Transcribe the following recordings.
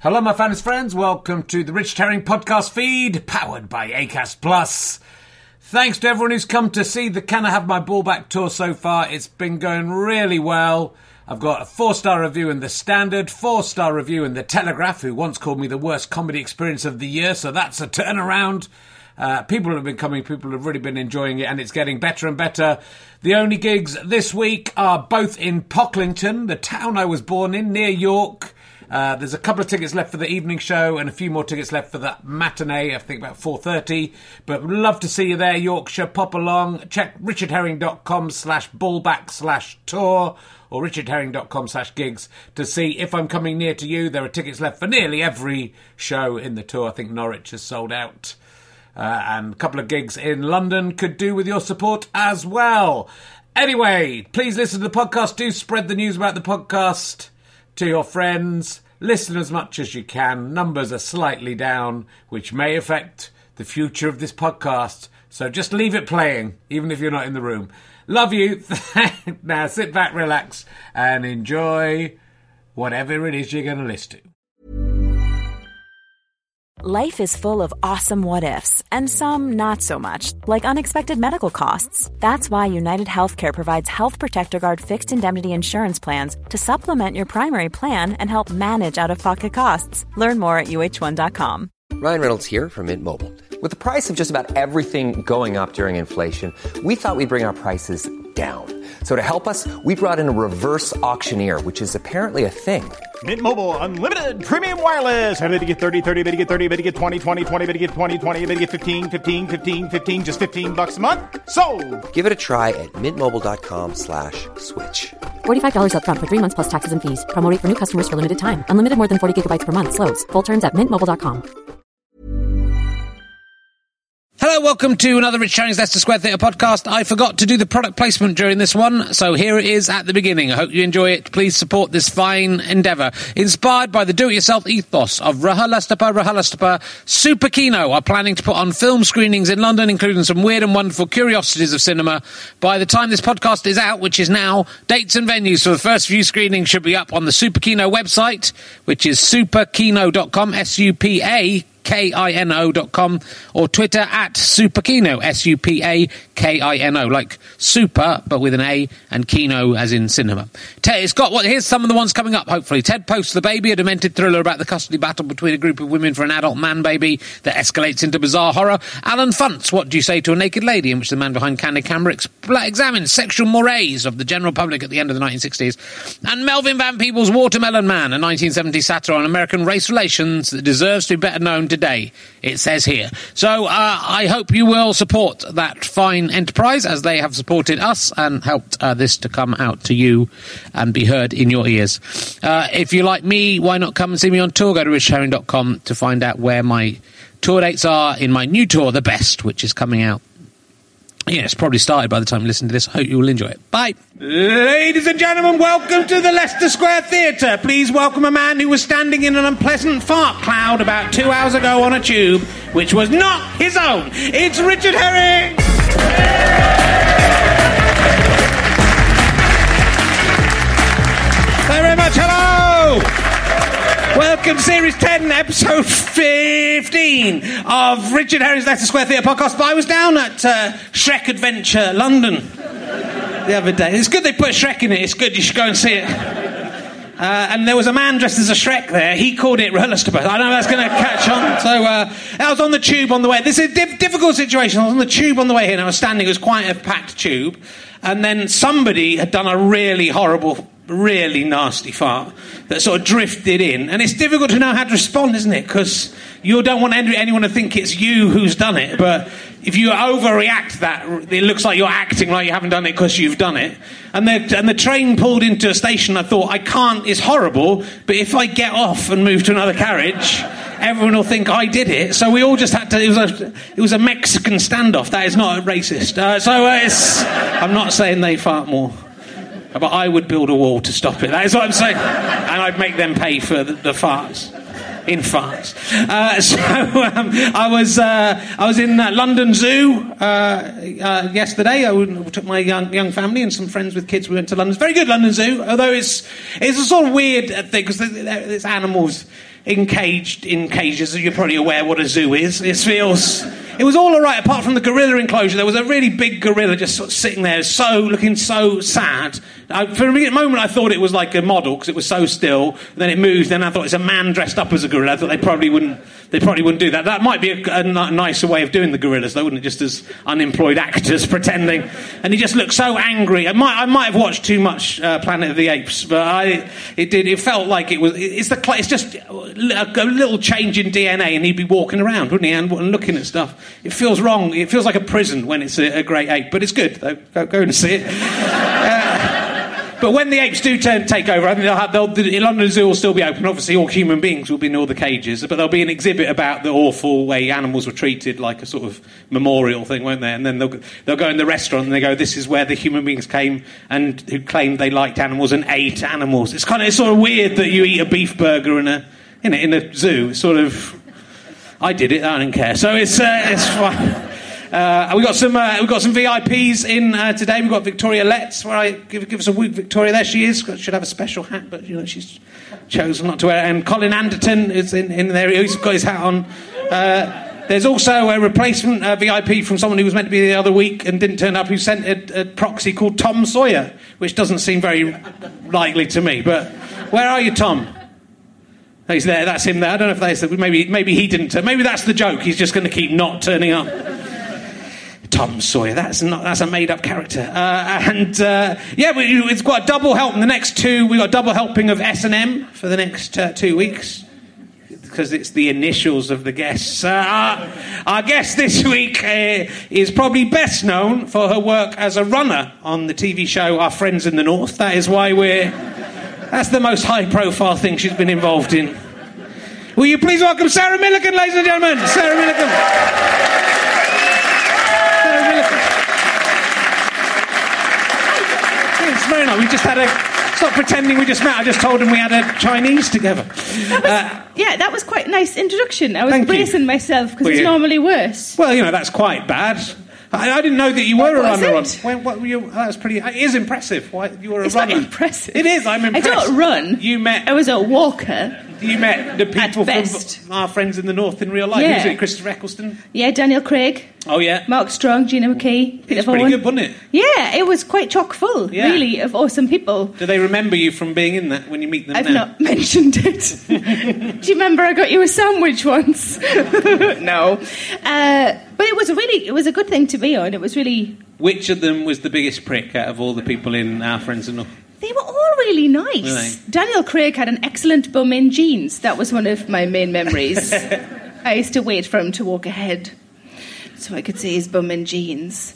Hello, my fans friends. Welcome to the Richard Herring podcast feed, powered by Acast Plus. Thanks to everyone who's come to see the Can I Have My Ball Back tour so far. It's been going really well. I've got a 4-star review in The Standard, 4-star review in The Telegraph, who once called me the worst comedy experience of the year, so that's a turnaround. People have been coming, people have really been enjoying it, and it's getting better and better. The only gigs this week are both in Pocklington, the town I was born in, near York. There's a couple of tickets left for the evening show and a few more tickets left for the matinee, I think about 4:30. But we'd love to see you there, Yorkshire. Pop along. Check richardherring.com/ballback/tour or richardherring.com/gigs to see if I'm coming near to you. There are tickets left for nearly every show in the tour. I think Norwich has sold out. And a couple of gigs in London could do with your support as well. Anyway, please listen to the podcast. Do spread the news about the podcast to your friends. Listen as much as you can. Numbers are slightly down, which may affect the future of this podcast. So just leave it playing, even if you're not in the room. Love you. Now sit back, relax, and enjoy whatever it is you're going to listen to. Life is full of awesome what-ifs, and some not so much, like unexpected medical costs. That's why United Healthcare provides Health Protector Guard fixed indemnity insurance plans to supplement your primary plan and help manage out-of-pocket costs. Learn more at UH1.com. Ryan Reynolds here from Mint Mobile. With the price of just about everything going up during inflation, we thought we'd bring our prices down. So to help us, we brought in a reverse auctioneer, which is apparently a thing. Mint Mobile Unlimited Premium Wireless. How to get 30, 30, bit to get 30, bit to get 20, 20, 20, bit to get 20, 20, bit to get 15, 15, 15, 15, just $15 a month? Sold! Give it a try at mintmobile.com/switch. $45 up front for 3 months plus taxes and fees. Promo rate for new customers for limited time. Unlimited more than 40 gigabytes per month. Slows full terms at mintmobile.com. Hello, welcome to another Richard Herring's Leicester Square Theatre podcast. I forgot to do the product placement during this one, so here it is at the beginning. I hope you enjoy it. Please support this fine endeavour. Inspired by the do-it-yourself ethos of RHLSTP, Super Kino are planning to put on film screenings in London, including some weird and wonderful curiosities of cinema. By the time this podcast is out, which is now, dates and venues for the first few screenings should be up on the Super Kino website, which is superkino.com, SUPAKINO.com, or Twitter at Superkino, SUPAKINO, like super, but with an A, and Kino as in cinema. Here's some of the ones coming up, hopefully. Ted Posts The Baby, a demented thriller about the custody battle between a group of women for an adult man-baby that escalates into bizarre horror. Alan Funt's What Do You Say to a Naked Lady, in which the man behind Candid Camera examines sexual mores of the general public at the end of the 1960s. And Melvin Van Peebles' Watermelon Man, a 1970s satire on American race relations that deserves to be better known today, it says here. So I hope you will support that fine enterprise as they have supported us and helped this to come out to you and be heard in your ears. If you like me, why not come and see me on tour? Go to richardherring.com to find out where my tour dates are in my new tour, The Best, which is coming out. Yeah, it's probably started by the time you listen to this. I hope you will enjoy it. Bye. Ladies and gentlemen, welcome to the Leicester Square Theatre. Please welcome a man who was standing in an unpleasant fart cloud about 2 hours ago on a tube, which was not his own. It's Richard Herring! Thank you very much. Hello! Welcome to Series 10, Episode 15 of Richard Herring's Leicester Square Theatre podcast. But I was down at Shrek Adventure London the other day. It's good they put Shrek in it. It's good. You should go and see it. And there was a man dressed as a Shrek there. He called it RHLSTP. I don't know if that's going to catch on. So I was on the tube on the way. This is a difficult situation. I was on the tube on the way here and I was standing. It was quite a packed tube. And then somebody had done a really horrible, really nasty fart that sort of drifted in. And it's difficult to know how to respond, isn't it? Because you don't want anyone to think it's you who's done it. But if you overreact that, it looks like you're acting like you haven't done it because you've done it. And the train pulled into a station. I thought, it's horrible, but if I get off and move to another carriage, everyone will think I did it. So we all just had to... It was a Mexican standoff. That is not racist. I'm not saying they fart more. But I would build a wall to stop it. That is what I'm saying. And I'd make them pay for the farts. In farts. I was in London Zoo yesterday. I took my young family and some friends with kids. We went to London. It's very good, London Zoo. Although it's a sort of weird thing because there's animals encaged in cages. You're probably aware what a zoo is. It was all right, apart from the gorilla enclosure. There was a really big gorilla just sort of sitting there, looking so sad. For a moment, I thought it was like a model because it was so still. And then it moved, and I thought it's a man dressed up as a gorilla. I thought they probably wouldn't do that. That might be a nicer way of doing the gorillas, though, wouldn't it? Just as unemployed actors pretending. And he just looked so angry. I might have watched too much Planet of the Apes, but it felt like it was. It's just a little change in DNA, and he'd be walking around, wouldn't he, and looking at stuff. It feels wrong. It feels like a prison when it's a great ape, but it's good, though. Go and see it. But when the apes do take over, I think the London Zoo will still be open. Obviously, all human beings will be in all the cages, but there'll be an exhibit about the awful way animals were treated, like a sort of memorial thing, won't there? And then they'll go in the restaurant and they go, "This is where the human beings came and who claimed they liked animals and ate animals." It's sort of weird that you eat a beef burger in a zoo. It's sort of, I did it. I don't care. So it's fine. We've got some VIPs in today. We've got Victoria Letts, where I give us a whoop, Victoria. There she is. Should have a special hat, but she's chosen not to wear it. And Colin Anderton is in there. He's got his hat on. There's also a replacement VIP from someone who was meant to be the other week and didn't turn up, who sent a proxy called Tom Sawyer, which doesn't seem very likely to me. But where are you, Tom? He's there. That's him there. I don't know if maybe he didn't. Maybe that's the joke. He's just going to keep not turning up. Tom Sawyer, that's a made-up character. It's got a double help in the next two. We've got a double helping of S&M for the next 2 weeks, because it's the initials of the guests. Our guest this week is probably best known for her work as a runner on the TV show Our Friends in the North. That is why that's the most high-profile thing she's been involved in. Will you please welcome Sarah Millican, ladies and gentlemen? Sarah Millican. It's very nice. We just had stop pretending we just met. I just told him we had a Chinese together. That was quite a nice introduction. I was bracing myself because it's normally worse. Well, that's quite bad. I didn't know that you were a runner. That was pretty. It is impressive. You were a runner. Not impressive. It is. I'm impressed. I don't run. I was a walker. You met the people from Our Friends in the North in real life. Yeah. Who was it? Christopher Eccleston? Yeah, Daniel Craig. Oh, yeah. Mark Strong, Gina McKee, Peter It was pretty good, wasn't it? Yeah, it was quite chock full, really, of awesome people. Do they remember you from being in that when you meet them I've not mentioned it. Do you remember I got you a sandwich once? No. But it was a good thing to be on. It was really... Which of them was the biggest prick out of all the people in Our Friends in the North? They were all really nice. Really? Daniel Craig had an excellent bum in jeans. That was one of my main memories. I used to wait for him to walk ahead so I could see his bum in jeans.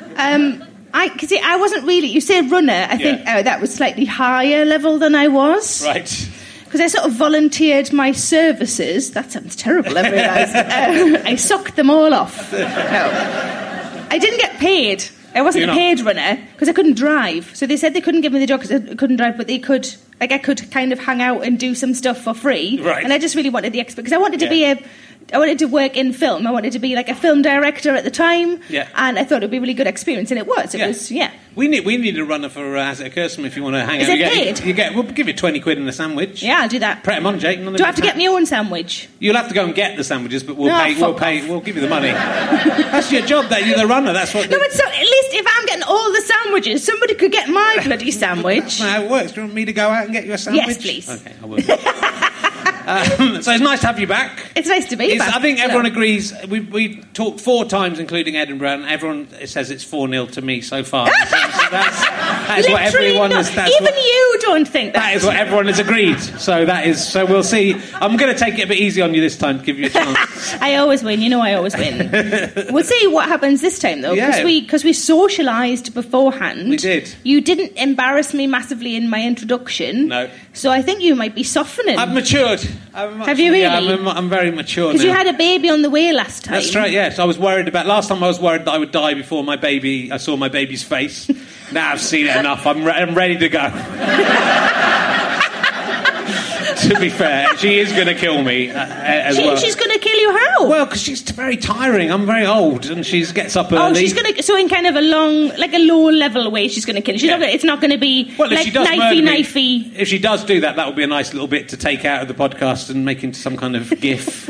I wasn't really... You say runner, I think that was slightly higher level than I was. Right. Because I sort of volunteered my services. That sounds terrible, I realised. I sucked them all off. No. I didn't get paid. I wasn't a paid runner because I couldn't drive. So they said they couldn't give me the job because I couldn't drive, but they could, I could kind of hang out and do some stuff for free. Right. And I just really wanted the because I wanted to I wanted to work in film. I wanted to be like a film director at the time. Yeah. And I thought it would be a really good experience, and it was. It was. We need a runner for As It Occurs to Me if you want to hang out. Is it paid? We'll give you 20 quid in a sandwich. Yeah, I'll do that. Pret them on, Jake. Do I have to get my own sandwich? You'll have to go and get the sandwiches, but we'll give you the money. That's your job, that you're the runner. That's what. No, but so at least if I'm getting all the sandwiches, somebody could get my bloody sandwich. That's not how it works. Do you want me to go out and get you a sandwich? Yes, please. Okay, I will. So it's nice to have you back. It's nice to be back. I think everyone agrees. We talked 4 times, including Edinburgh, and everyone says it's 4-0 to me so far. So that's what everyone has. Even you don't think that. That is what everyone has agreed. So that is. So we'll see. I'm going to take it a bit easy on you this time to give you a chance. I always win. You know I always win. We'll see what happens this time though, because we socialised beforehand. We did. You didn't embarrass me massively in my introduction. No. So I think you might be softening. I've matured. Have you really? Yeah, I'm very mature now. Because you had a baby on the way last time. That's right, yes. I was worried about... Last time I was worried that I would die before I saw my baby's face. Now I've seen it enough. I'm ready to go. to be fair. She is going to kill me as well. She's going to kill you how? Well, because she's very tiring. I'm very old, and she gets up early. Oh, she's going to... So in kind of a low-level way, she's going to kill you. It's not going to be knifey. If she does do that, that would be a nice little bit to take out of the podcast and make into some kind of GIF.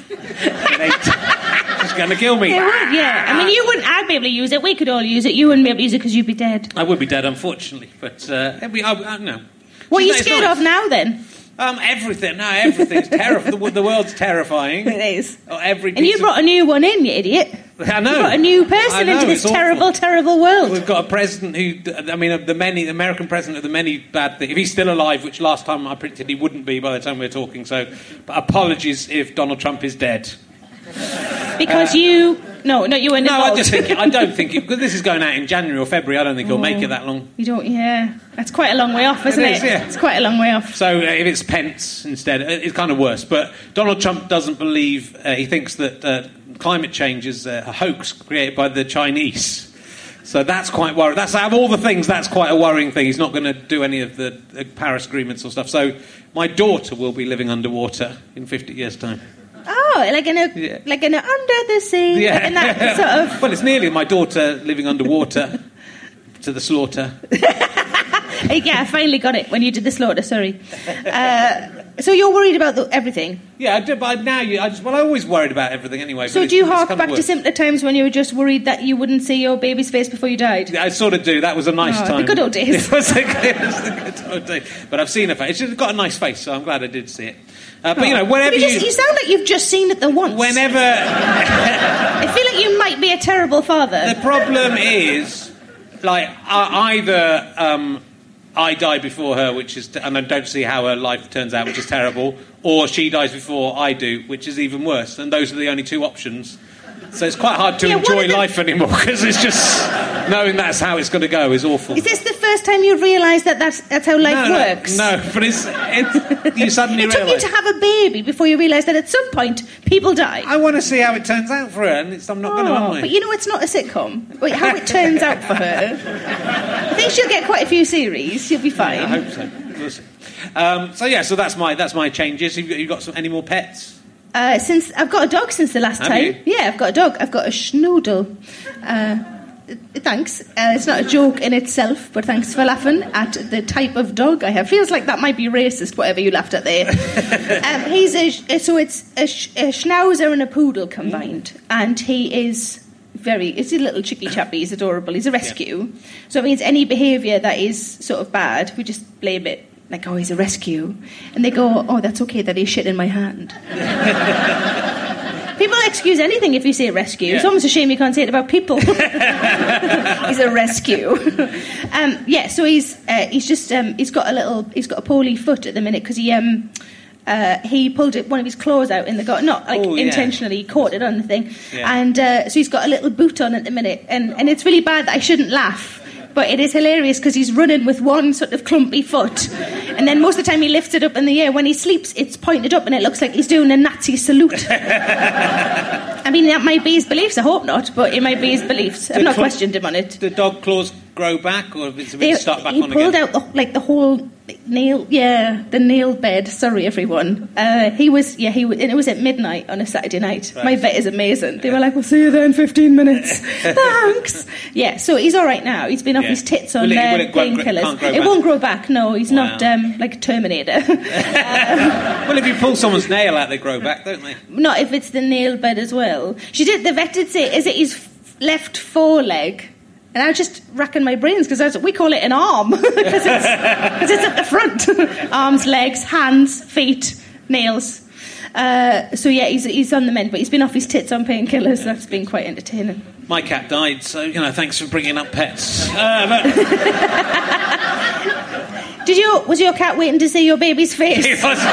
She's going to kill me. Yeah. I mean, you wouldn't... I'd be able to use it. We could all use it. You wouldn't be able to use it because you'd be dead. I would be dead, unfortunately. But, no. What are you scared of now, then? Everything. No, everything's terrifying. The world's terrifying. It is. And you brought a new one in, you idiot. I know. You brought a new person into this terrible, terrible world. We've got a president who, the American president of the many bad things. If he's still alive, which last time I predicted he wouldn't be by the time we're talking, so apologies if Donald Trump is dead. Because you... No, you weren't involved. I don't think because this is going out in January or February, I don't think it'll make it that long. You don't, yeah. That's quite a long way off, isn't it? Yeah. It's quite a long way off. So if it's Pence instead, it's kind of worse. But Donald Trump doesn't believe, he thinks that climate change is a hoax created by the Chinese. So that's quite worrying. Out of all the things, that's quite a worrying thing. He's not going to do any of the Paris agreements or stuff. So my daughter will be living underwater in 50 years' time. Oh, like in a under the sea, yeah. Like in that sort of... Well, it's nearly my daughter living underwater to the slaughter. Yeah, I finally got it when you did the slaughter, sorry. So you're worried about everything? Yeah, I do, but now I always worried about everything anyway. So do you hark back to simpler times when you were just worried that you wouldn't see your baby's face before you died? Yeah, I sort of do. That was a nice time. The good old days. It was the good old days. But I've seen her face. She's got a nice face, so I'm glad I did see it. But, whenever you sound like you've just seen it the once. Whenever... I feel like you might be a terrible father. The problem is, either... I die before her, and I don't see how her life turns out, which is terrible, or she dies before I do, which is even worse. And those are the only two options. So it's quite hard to enjoy life anymore, because it's just knowing that's how it's going to go is awful. Is this the first time you've realised that's how life works? No, but it's you suddenly realise. It took you to have a baby before you realised that at some point people die. I want to see how it turns out for her, and I'm not going to, am I? But it's not a sitcom. Wait, how it turns out for her. I think she'll get quite a few series. She'll be fine. Yeah, I hope so. We'll see. So that's my changes. You got any more pets? Since I've got a dog since the last time. You? Yeah, I've got a dog. I've got a schnoodle. Thanks. It's not a joke in itself, but thanks for laughing at the type of dog I have. Feels like that might be racist, whatever you laughed at there. It's a schnauzer and a poodle combined, and he is it's a little chicky chappy. He's adorable. He's a rescue, so it means any behaviour that is sort of bad, we just blame it. Like, oh, he's a rescue. And they go, oh, that's okay that he shit in my hand. People excuse anything if you say rescue. Yeah. It's almost a shame you can't say it about people. He's a rescue. So he's got a poorly foot at the minute because he pulled one of his claws out in the garden, not intentionally, he caught it on the thing. Yeah. And so he's got a little boot on at the minute. And it's really bad that I shouldn't laugh. But it is hilarious because he's running with one sort of clumpy foot. And then most of the time he lifts it up in the air. When he sleeps, it's pointed up and it looks like he's doing a Nazi salute. I mean, that might be his beliefs. I hope not, but it might be his beliefs. I've not questioned him on it. Do dog claws grow back or if it's a bit stuck back on again? He pulled out the whole nail, the nail bed. Sorry, everyone. He was, and it was at midnight on a Saturday night. Right. My vet is amazing. They were like, we'll see you there in 15 minutes. Thanks. Yeah, so he's all right now. He's been off his tits on painkillers. It won't grow back, no. He's not like a Terminator. Well, if you pull someone's nail out, they grow back, don't they? Not if it's the nail bed as well. The vet did say, is it his left foreleg? And I was just racking my brains because we call it an arm because it's at the front. Arms, legs, hands, feet, nails. He's on the mend, but he's been off his tits on painkillers. That's been quite entertaining. My cat died, so thanks for bringing up pets. Was your cat waiting to see your baby's face? It was.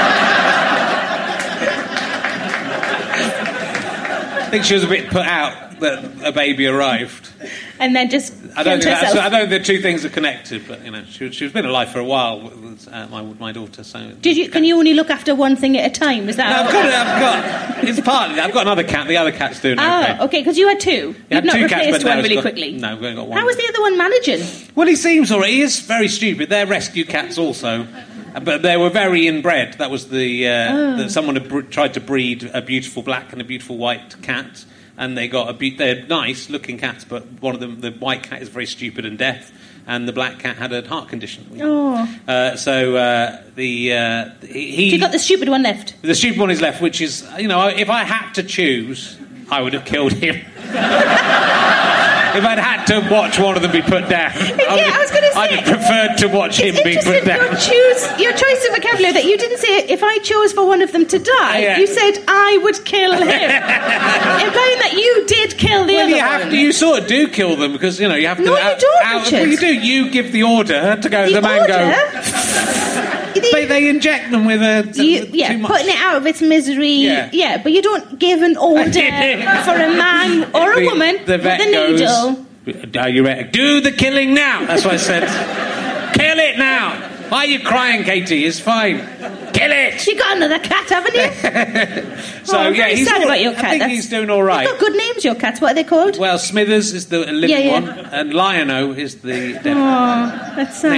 I think she was a bit put out that a baby arrived. And then just I don't think the two things are connected, but she's been alive for a while with my daughter. So can you only look after one thing at a time? Is that? No, it's partly. I've got another cat. The other cat's doing okay. Oh, okay, because you had two. You've not replaced one really quickly. No, we've only got one. How was the other one managing? Well, he seems all right. He is very stupid. They're rescue cats also. But they were very inbred. That was that someone had tried to breed a beautiful black and a beautiful white cat, and they got they're nice-looking cats, but one of them, the white cat, is very stupid and deaf, and the black cat had a heart condition. Oh. So you got the stupid one left? The stupid one is left, which is, if I had to choose, I would have killed him. If I'd had to watch one of them be put down, I was going to say, I'd have preferred to watch him be put down. Your choice of vocabulary that you didn't say, if I chose for one of them to die, you said, I would kill him. Implying that you did kill the other one. You sort of do kill them, because, you have to... No, you don't, Richard. Well, you do. You give the order to go... The man go... They inject them with too much. Putting it out of its misery. Yeah, but you don't give an order for a man or a woman the with vet a needle. Are you ready? Do the killing now. That's what I said. Kill it now. Why are you crying, Katie? It's fine. Kill it. You got another cat, haven't you? I'm very sad about your cat. I think he's doing all right. You've got good names, your cats. What are they called? Well, Smithers is the living one, and Lion-O is the dead one. Oh, that's sad.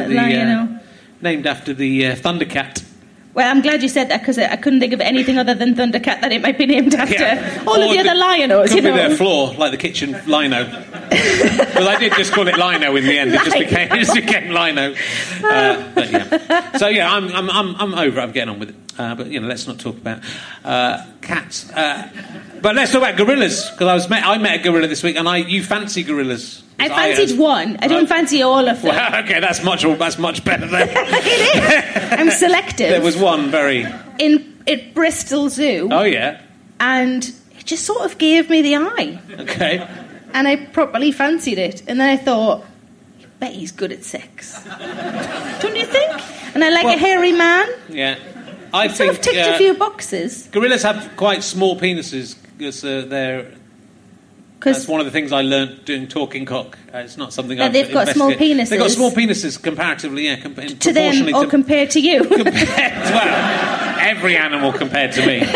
Named after the Thundercat. Well, I'm glad you said that, because I couldn't think of anything other than Thundercat that it might be named after. All of the other Lion-Os, Could be their floor, like the kitchen Lino. Well, I did just call it Lino in the end. It just became Lino. But yeah. So yeah, I'm over it. I'm getting on with it. But let's not talk about cats. But let's talk about gorillas, because I met a gorilla this week, and you fancy gorillas. I fancied one. I don't fancy all of them. Well, okay, that's much better then. It is. I'm selective. There was one very... At Bristol Zoo. Oh, yeah. And it just sort of gave me the eye. Okay. And I properly fancied it. And then I thought, I bet he's good at sex. Don't you think? And I like a hairy man. Yeah. I sort of ticked a few boxes. Gorillas have quite small penises, because that's one of the things I learnt doing Talking Cock. It's not something I've they've got small penises. They've got small penises comparatively, yeah. To them, or compared to you? Well, every animal compared to me.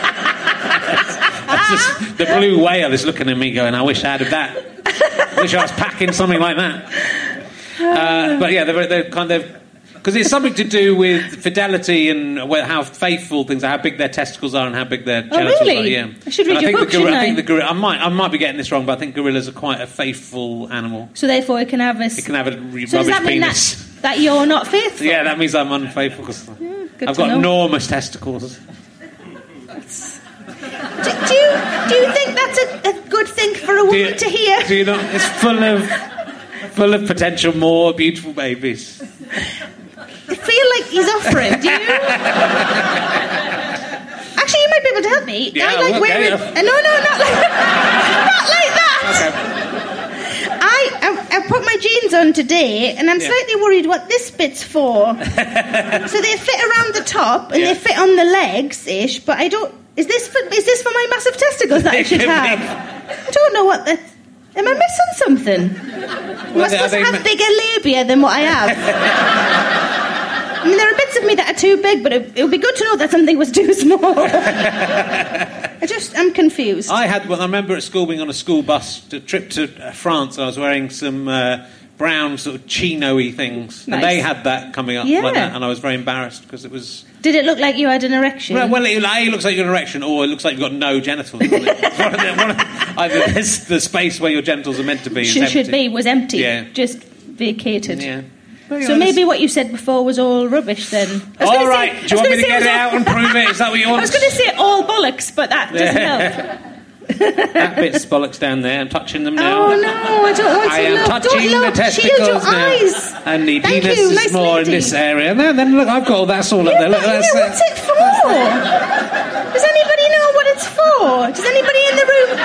That's just the blue whale is looking at me going, I wish I had that. I wish I was packing something like that. But yeah, they're kind of... Because it's something to do with fidelity and how faithful things are, how big their testicles are and how big their genitals really? are. Yeah, I should read your book, shouldn't I? I think the gorilla. I might be getting this wrong, but I think gorillas are quite a faithful animal. So therefore, it can have a rubbish penis. Does that mean that you're not faithful? Yeah, that means I'm unfaithful, because I've got enormous testicles. Do you think that's a good thing for a woman to hear? Do you know? It's full of potential more beautiful babies. I feel like he's offering, do you? Actually, you might be able to help me. Yeah, I like wearing... No, not like that. Okay. I put my jeans on today, and I'm slightly worried what this bit's for. So they fit around the top, and they fit on the legs-ish, but I don't... Is this for my massive testicles that I should have? I don't know what that... Am I missing something? Am I supposed to have bigger labia than what I have? I mean, there are bits of me that are too big, but it would be good to know that something was too small. I'm confused. I remember at school being on a school bus, a trip to France, and I was wearing some brown sort of chino-y things. Nice. And they had that coming up like that, and I was very embarrassed because it was... Did it look like you had an erection? Well, it looks like you had an erection, or it looks like you've got no genitals. Either the space where your genitals are meant to be was empty. Yeah. Just vacated. Yeah. So maybe what you said before was all rubbish then. All right. Do you want me to get it out and prove it? Is that what you want? I was going to say all bollocks, but that doesn't help. That bit's bollocks down there. I'm touching them now. Oh no, I don't want to. I am touching the testicles Shield your now. eyes. And the penis is more in this area. No, then look, I've got all that's all up there. Look, what's it for? Does anybody know what it's for? Does anybody in the room?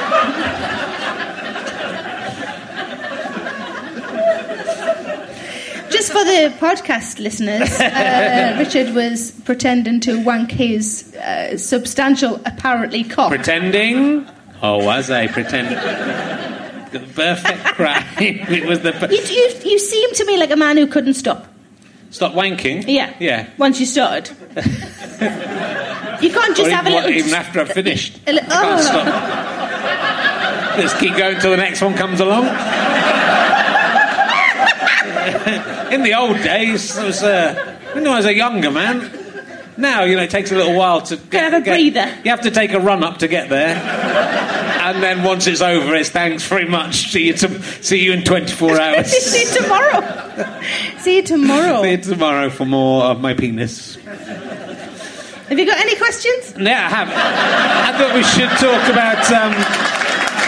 Just for the podcast listeners, Richard was pretending to wank his substantial, apparently, cock. Pretending? Oh, was I pretending? The perfect crime. It was the. You seem to me like a man who couldn't stop. Stop wanking? Yeah. Yeah. Once you started. You can't just have a little... Even after I've finished. I can't stop. Let's keep going till the next one comes along. In the old days, it was When I was a younger man. Now, it takes a little while to have a breather. You have to take a run up to get there. And then once it's over, it's thanks very much. See you in 24 hours. See you tomorrow. See you tomorrow for more of my penis. Have you got any questions? Yeah, I have. I thought we should talk about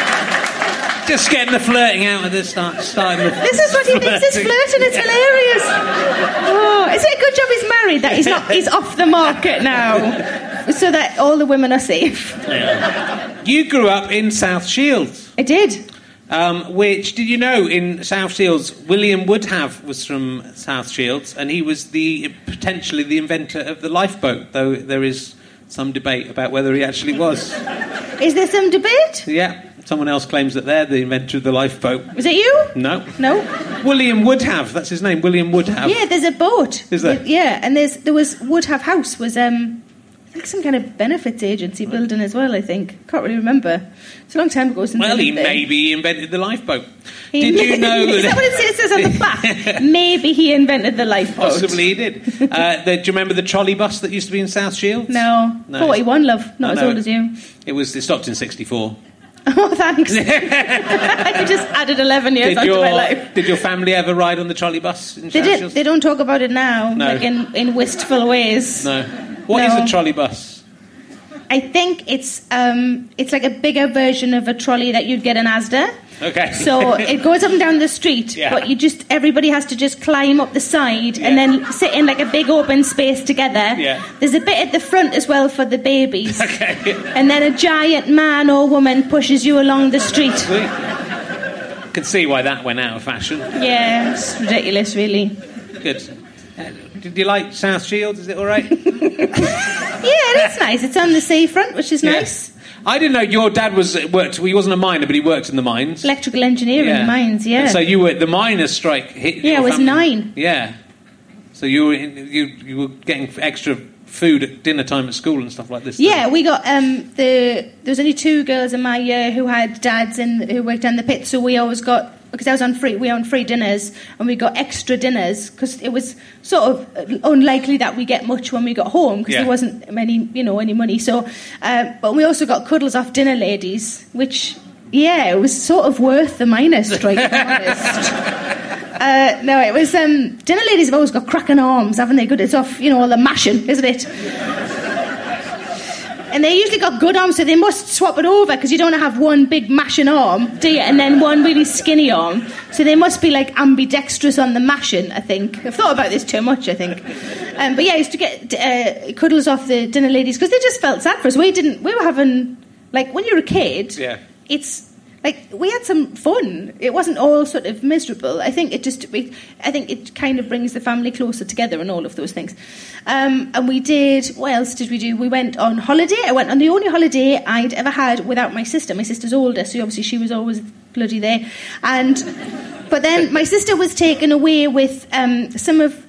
just getting the flirting out of this starting. This is what he thinks is flirting. It's hilarious. Oh, is it a good job he's married? That he's off the market now, so that all the women are safe. Yeah. You grew up in South Shields. I did. Which, did you know, in South Shields, William Woodhave was from South Shields, and he was potentially the inventor of the lifeboat, though there is some debate about whether he actually was. Is there some debate? Yeah. Someone else claims that they're the inventor of the lifeboat. Was it you? No. William Woodhave, that's his name, William Woodhave. Yeah, there's a boat. Is there? Yeah, and there was Woodhave House was I think some kind of benefits agency building as well, I think. Can't really remember. It's a long time ago since maybe he invented the lifeboat. Did you know Is that what it says on the back? Maybe he invented the lifeboat. Possibly he did. Do you remember the trolley bus that used to be in South Shields? No. 41, love. Not as old as you. It stopped in 64. Oh, thanks. You just added 11 years onto my life. Did your family ever ride on the trolley bus in South Shields? They don't talk about it now, no. like in wistful ways. No. What is a trolley bus? I think it's like a bigger version of a trolley that you'd get in Asda. Okay. So it goes up and down the street, but everybody has to just climb up the side and then sit in like a big open space together. Yeah. There's a bit at the front as well for the babies. Okay. And then a giant man or woman pushes you along the street. Sweet. I can see why that went out of fashion. Yeah, it's ridiculous, really. Good. Did you like South Shields? Is it all right? Yeah, it's nice. It's on the seafront, which is nice. I didn't know your dad worked. He wasn't a miner, but he worked in the mines. Electrical engineering mines, yeah. And so you were the miners' strike hit. Yeah, I was 9. Yeah. So you were getting extra food at dinner time at school and stuff like this. Yeah, we got there was only 2 girls in my year who had dads who worked on the pit, so we always got. Because I was on free dinners, and we got extra dinners because it was sort of unlikely that we get much when we got home because there wasn't any money. So, but we also got cuddles off dinner ladies, which it was sort of worth the miners' strike. To be honest. No, it was dinner ladies have always got cracking arms, haven't they? Good, it's off all the mashing, isn't it? And they usually got good arms, so they must swap it over because you don't have one big mashing arm, do you? And then one really skinny arm. So they must be like ambidextrous on the mashing, I think. I've thought about this too much, I think. But yeah, I used to get cuddles off the dinner ladies because they just felt sad for us. We were having, like, when you're a kid, it's like we had some fun. It wasn't all sort of miserable. I think it kind of brings the family closer together and all of those things. And we did. What else did we do? We went on holiday. I went on the only holiday I'd ever had without my sister. My sister's older, so obviously she was always bloody there. But then my sister was taken away with some of.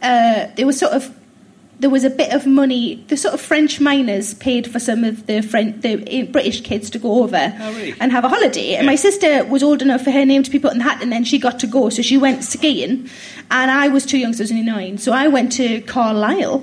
There was a bit of money. The sort of French miners paid for some of the British kids to go over and have a holiday. Yeah. And my sister was old enough for her name to be put in the hat, and then she got to go. So she went skiing, and I was too young, so I was only 9. So I went to Carlisle,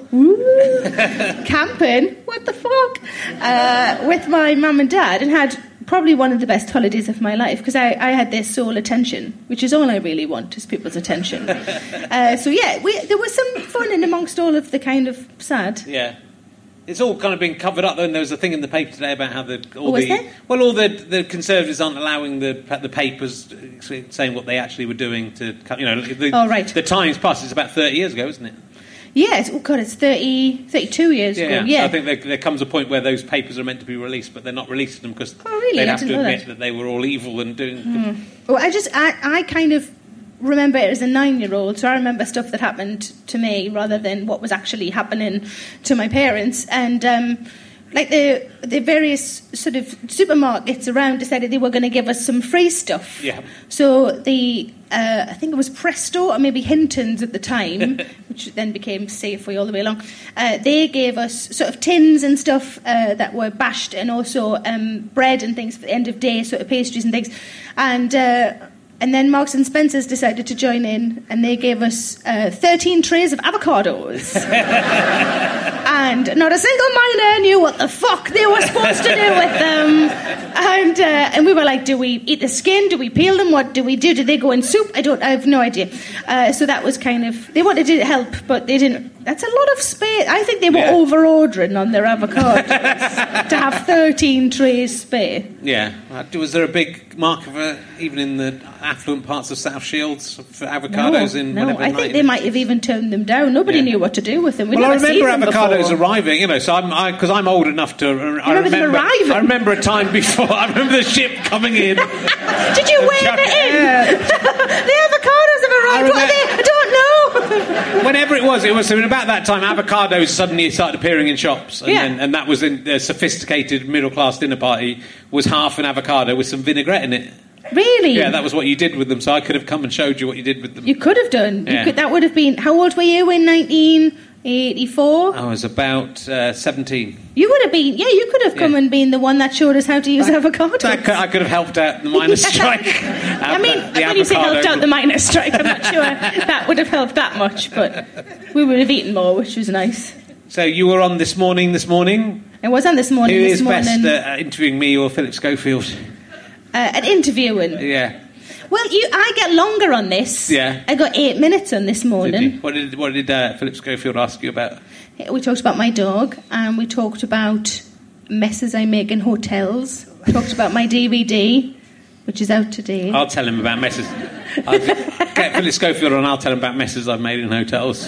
camping. What the fuck? With my mum and dad, and had probably one of the best holidays of my life because I had their sole attention, which is all I really want, is people's attention. So yeah, there was some fun in amongst all of the kind of sad. Yeah. It's all kind of been covered up, though, and there was a thing in the paper today about how all the Conservatives aren't allowing the papers saying what they actually were doing to, the Times Plus. It's about 30 years ago, isn't it? Yeah, it's 32 years ago. Yeah. So I think there comes a point where those papers are meant to be released, but they're not releasing them because they'd have to admit that they were all evil and doing... Well, I kind of remember it as a 9-year-old, so I remember stuff that happened to me rather than what was actually happening to my parents. And... like the various sort of supermarkets around decided they were going to give us some free stuff. Yeah. So I think it was Presto or maybe Hinton's at the time, which then became Safeway all the way along. They gave us sort of tins and stuff that were bashed, and also bread and things for the end of day, sort of pastries and things. And And then Marks and Spencer's decided to join in, and they gave us 13 trays of avocados. And not a single miner knew what the fuck they were supposed to do with them. And we were like, do we eat the skin? Do we peel them? What do we do? Do they go in soup? I have no idea. So that was kind of... They wanted to help, but they didn't... That's a lot of space. I think they were over-ordering on their avocados to have 13 trays spare. Yeah. Was there a big mark of even in the affluent parts of South Shields for avocados No, I think they might have even turned them down. Nobody knew what to do with them. Well, I remember avocados arriving, so because I'm old enough to... I remember them arriving? I remember a time before. I remember the ship coming in. Did you wave it in? Yeah. The avocados have arrived. What are they? I don't know. Whenever it was about that time, avocados suddenly started appearing in shops. And that was in a sophisticated middle-class dinner party, was half an avocado with some vinaigrette in it. Really? Yeah, that was what you did with them, so I could have come and showed you what you did with them. You could have done. Yeah. That would have been... How old were you in 1984? I was about 17. You would have been... Yeah, you could have come and been the one that showed us how to use avocados. I could have helped out the miners' strike. When you say helped out the miners' strike, I'm not sure that would have helped that much, but we would have eaten more, which was nice. So you were on This Morning? I was on This Morning. Who is best at interviewing, me or Philip Schofield? At interviewing? Yeah. Well, I get longer on this. Yeah. I got 8 minutes on This Morning. What did Philip Schofield ask you about? We talked about my dog, and we talked about messes I make in hotels. We talked about my DVD, which is out today. I'll tell him about messes. I'll get Philip Schofield and I'll tell him about messes I've made in hotels.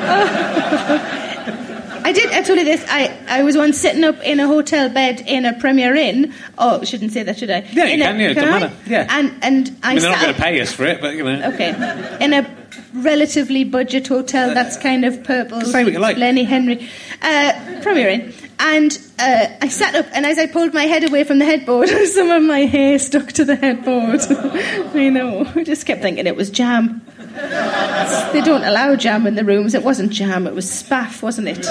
I told you this. I was once sitting up in a hotel bed in a Premier Inn. Oh, I shouldn't say that, should I? Yeah, you can. It doesn't matter. Yeah. And I mean, they're not going to pay us for it, but Okay. In a relatively budget hotel that's kind of purple. Say what you like. Lenny Henry. Premier Inn. And I sat up, and as I pulled my head away from the headboard, some of my hair stuck to the headboard. I know. I just kept thinking it was jam. They don't allow jam in the rooms. It wasn't jam, it was spaff, wasn't it?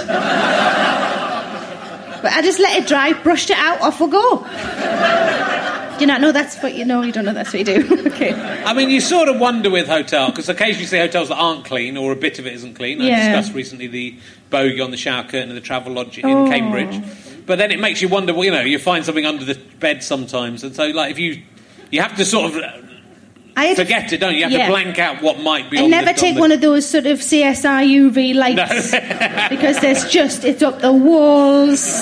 But I just let it dry, brushed it out, off we go. Do you not know that's what you know? You don't know that's what you do. Okay. I mean, you sort of wonder with hotel, because occasionally you see hotels that aren't clean, or a bit of it isn't clean. I discussed recently the bogey on the shower curtain of the Travel Lodge in Cambridge. But then it makes you wonder, well, you find something under the bed sometimes, and so, like, if you have to sort of... forget it, don't you? You have to blank out what might be on the... And never take one of those sort of CSI UV lights. No. Because it's up the walls.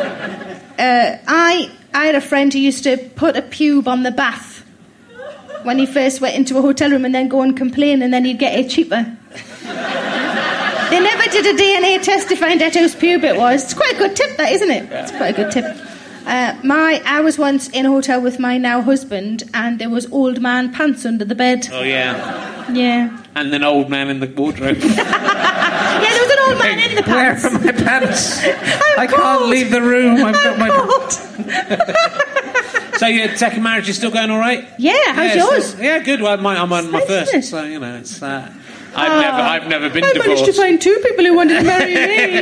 I had a friend who used to put a pube on the bath when he first went into a hotel room and then go and complain, and then he'd get it cheaper. They never did a DNA test to find out whose pube it was. It's quite a good tip, that, isn't it? Yeah. It's quite a good tip. I was once in a hotel with my now husband, and there was old man pants under the bed. Oh, yeah. Yeah. And an old man in the wardrobe. Yeah, there was an old man in the pants. Where are my pants? I cold. Can't leave the room. I've got my... cold. So your second marriage is still going all right? Yeah, how's yours? Good. Well, I'm on my first, so, it's... I've never been divorced. I managed to find 2 people who wanted to marry me.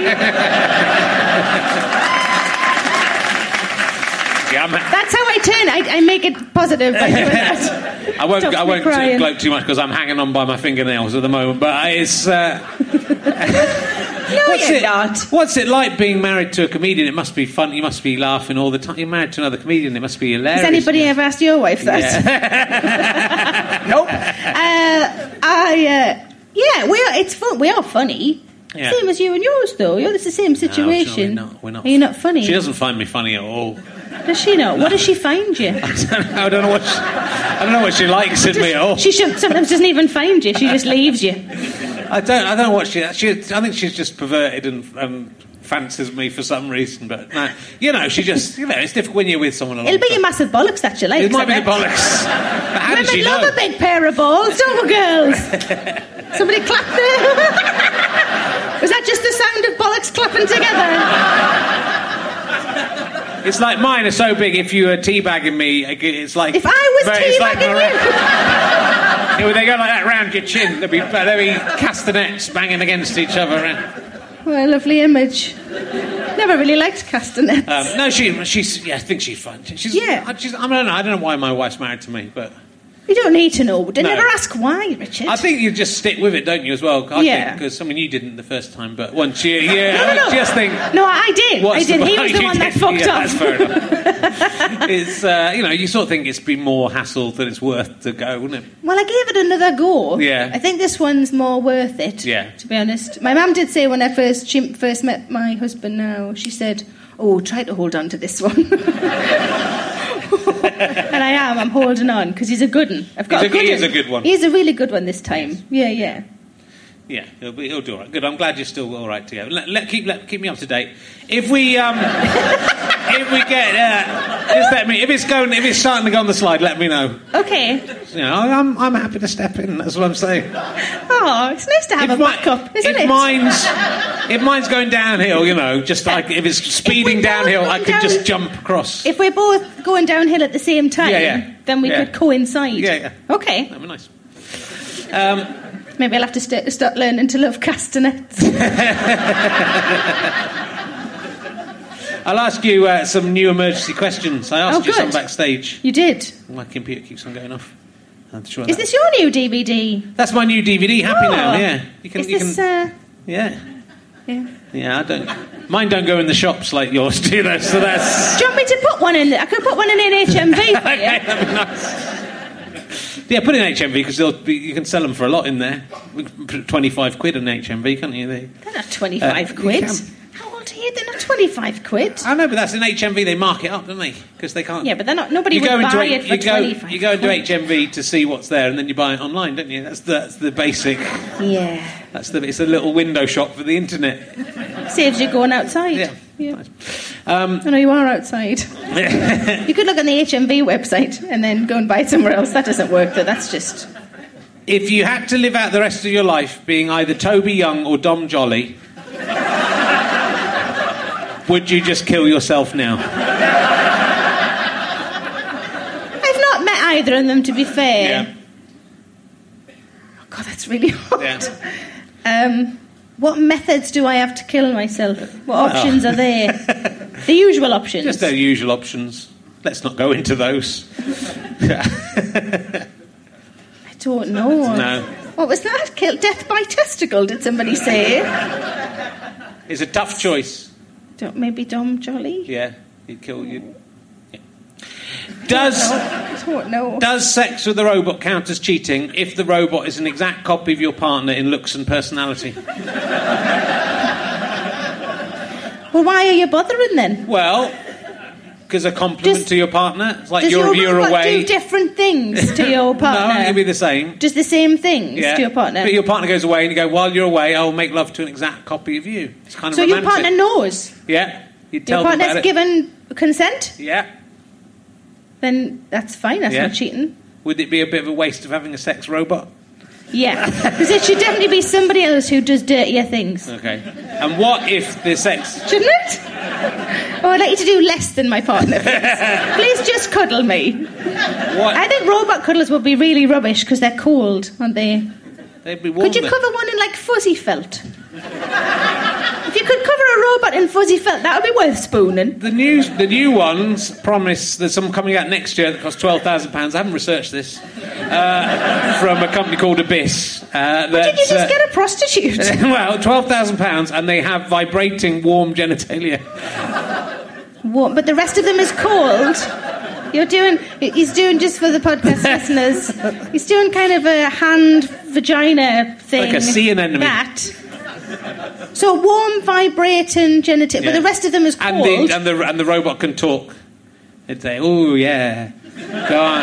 That's how I turn. I make it positive by doing that. I won't gloat too much because I'm hanging on by my fingernails at the moment. But it's. No, you're not. What's it like being married to a comedian? It must be fun. You must be laughing all the time. You're married to another comedian. It must be hilarious. Has anybody ever asked your wife that? Yeah. Nope. It's fun. We are funny. Yeah. Same as you and yours, though. It's the same situation. No, we're not. Are you not funny? She doesn't find me funny at all. Does she not? No. What does she find you? I don't know what she likes in me at all. She sometimes doesn't even find you. She just leaves you. I don't know what she. I think she's just perverted and fancies me for some reason. But no, she just. It's difficult when you're with someone. It'll be your massive bollocks that you like. It might be the bollocks. But how does she know? Women love a big pair of balls, don't we, girls? Somebody clap there. Was that just the sound of bollocks clapping together? It's like mine are so big. If you were teabagging me, it's like if I was teabagging you. They go like that round your chin. There'll be castanets banging against each other. Well, a lovely image. Never really liked castanets. No, she's. Yeah, I think she's fun. I don't know why my wife's married to me, but You don't need to know. They No. never ask why, Richard. I think you just stick with it, don't you, as well? Yeah. Because, you didn't the first time, but once you... No. just think... No, I did. What's I did. He the- was the you one that did. fucked Yeah, up. that's fair enough. It's, you sort of think it's been more hassle than it's worth to go, wouldn't it? Well, I gave it another go. Yeah. I think this one's more worth it, Yeah. to be honest. My mum did say when I first met my husband now, she said, oh, try to hold on to this one. And I'm holding on, because he's a good one. He is a good one. He's a really good one this time. Yeah. Yeah, he'll do all right. Good. I'm glad you're still all right together. Keep me up to date. If we get if it's starting to go on the slide, let me know. Okay. I'm happy to step in. That's what I'm saying. Oh, it's nice to have a backup, isn't it? If mine's going downhill, just like if it's speeding downhill, I could just jump across. If we're both going downhill at the same time, then we could coincide. Yeah. Okay. That'd be nice. Maybe I'll have to start learning to love castanets. I'll ask you some new emergency questions. I asked you some backstage. You did? My computer keeps on going off. Is this your new DVD? That's my new DVD. Happy now, yeah. Yeah. Yeah, mine don't go in the shops like yours do, though, so that's... Do you want me to put one in? I could put one in HMV for you. Okay, that'd be nice. Yeah, put in HMV, because you can sell them for a lot in there. 25 quid in HMV, can't you? They're not 25 quid. How old are you? They're not 25 quid. I know, but that's in HMV. They mark it up, don't they? Because they can't... Yeah, but they're not... Nobody would buy it for 25 quid. You go into HMV to see what's there, and then you buy it online, don't you? That's the basic... Yeah. It's a little window shop for the internet. Saves you going outside. Yeah. Nice. I know you are outside. You could look on the HMV website and then go and buy it somewhere else. That doesn't work, though. That's just... If you had to live out the rest of your life being either Toby Young or Dom Jolly, would you just kill yourself now? I've not met either of them, to be fair. Yeah. Oh, God, that's really hard. Yeah. What methods do I have to kill myself? What options are there? The usual options. Just the usual options. Let's not go into those. I don't know. No. What was that? Death by testicle, did somebody say? It's a tough choice. Maybe Dom Jolly? Yeah, he'd kill you. Yeah. I don't know. Does sex with a robot count as cheating if the robot is an exact copy of your partner in looks and personality? Well, why are you bothering then? Well, because a compliment to your partner. It's like does you're your robot away. do different things to your partner? No, it'll be the same. Does the same things to your partner? But your partner goes away and you go, while you're away, I'll make love to an exact copy of you. It's kind of romantic. So your partner knows? Yeah. You'd tell your them about partner's it. given consent? Yeah. Then that's fine, that's not cheating. Would it be a bit of a waste of having a sex robot? Yeah, because it should definitely be somebody else who does dirtier things. Okay. And what if the sex... Shouldn't it? Oh, I'd like you to do less than my partner, please. Please just cuddle me. What? I think robot cuddlers would be really rubbish because they're cold, aren't they? They'd be warm. Could you cover one in, like, fuzzy felt? If you could cover a robot in fuzzy felt, that would be worth spooning. The new ones promise there's some coming out next year that costs £12,000. I haven't researched this. From a company called Abyss. Did you just get a prostitute? Well, £12,000, and they have vibrating warm genitalia. What? But the rest of them is cold. He's doing, just for the podcast listeners, he's doing kind of a hand-vagina thing. Like a sea anemone. That. So warm, vibrating genitalia, but the rest of them is cold. And the robot can talk. It'd say, "Oh yeah, go on."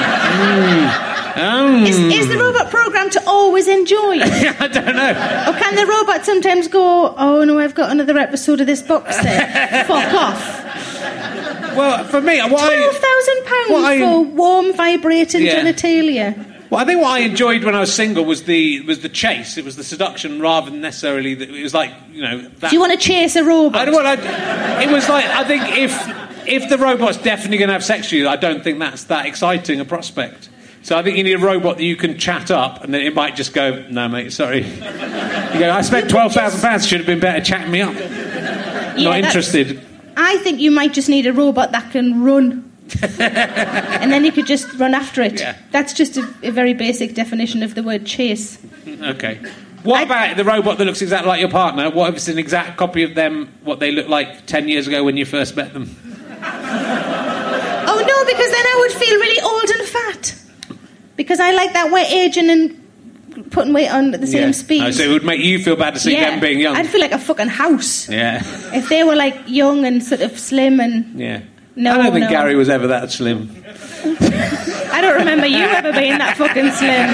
Is the robot programmed to always enjoy it? I don't know. Or can the robot sometimes go, "Oh no, I've got another episode of this box set. Fuck off." Well, for me, £12,000 for warm, vibrating genitalia. Well, I think what I enjoyed when I was single was the chase. It was the seduction rather than necessarily... it was like, that... Do you want to chase a robot? It was like, I think if the robot's definitely going to have sex with you, I don't think that's that exciting a prospect. So I think you need a robot that you can chat up, and then it might just go, "No, mate, sorry." You go, "I spent £12,000, should have been better chatting me up." Not interested. I think you might just need a robot that can run. and then you could just run after it. Yeah. That's just a very basic definition of the word chase. Okay. What about the robot that looks exactly like your partner? What if it's an exact copy of them, what they looked like 10 years ago when you first met them? Oh, no, because then I would feel really old and fat. Because I like that weight aging and putting weight on at the same speed. Oh, so it would make you feel bad to see them being young. I'd feel like a fucking house. Yeah. If they were, like, young and sort of slim and... Yeah. No, I don't think Gary was ever that slim. I don't remember you ever being that fucking slim.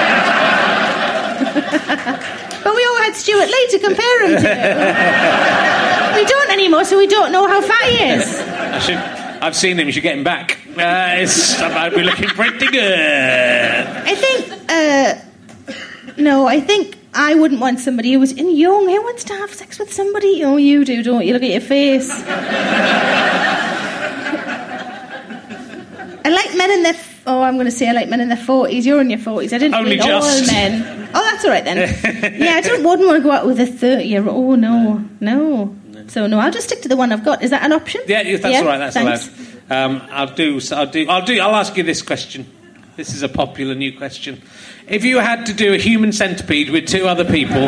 But we all had Stuart Lee to compare him to. We don't anymore, so we don't know how fat he is. I've seen him. You should get him back. I'd be looking pretty good. I think I wouldn't want somebody who was young. Who wants to have sex with somebody? Oh, you do, don't you? Look at your face. I like men in their... I'm going to say I like men in their 40s. You're in your 40s. I didn't mean all men. Oh, that's all right then. Yeah, I wouldn't want to go out with a 30-year-old. Oh, no. So, no, I'll just stick to the one I've got. Is that an option? Yeah, that's all right. That's thanks. allowed. I'll ask you this question. This is a popular new question. If you had to do a human centipede with two other people...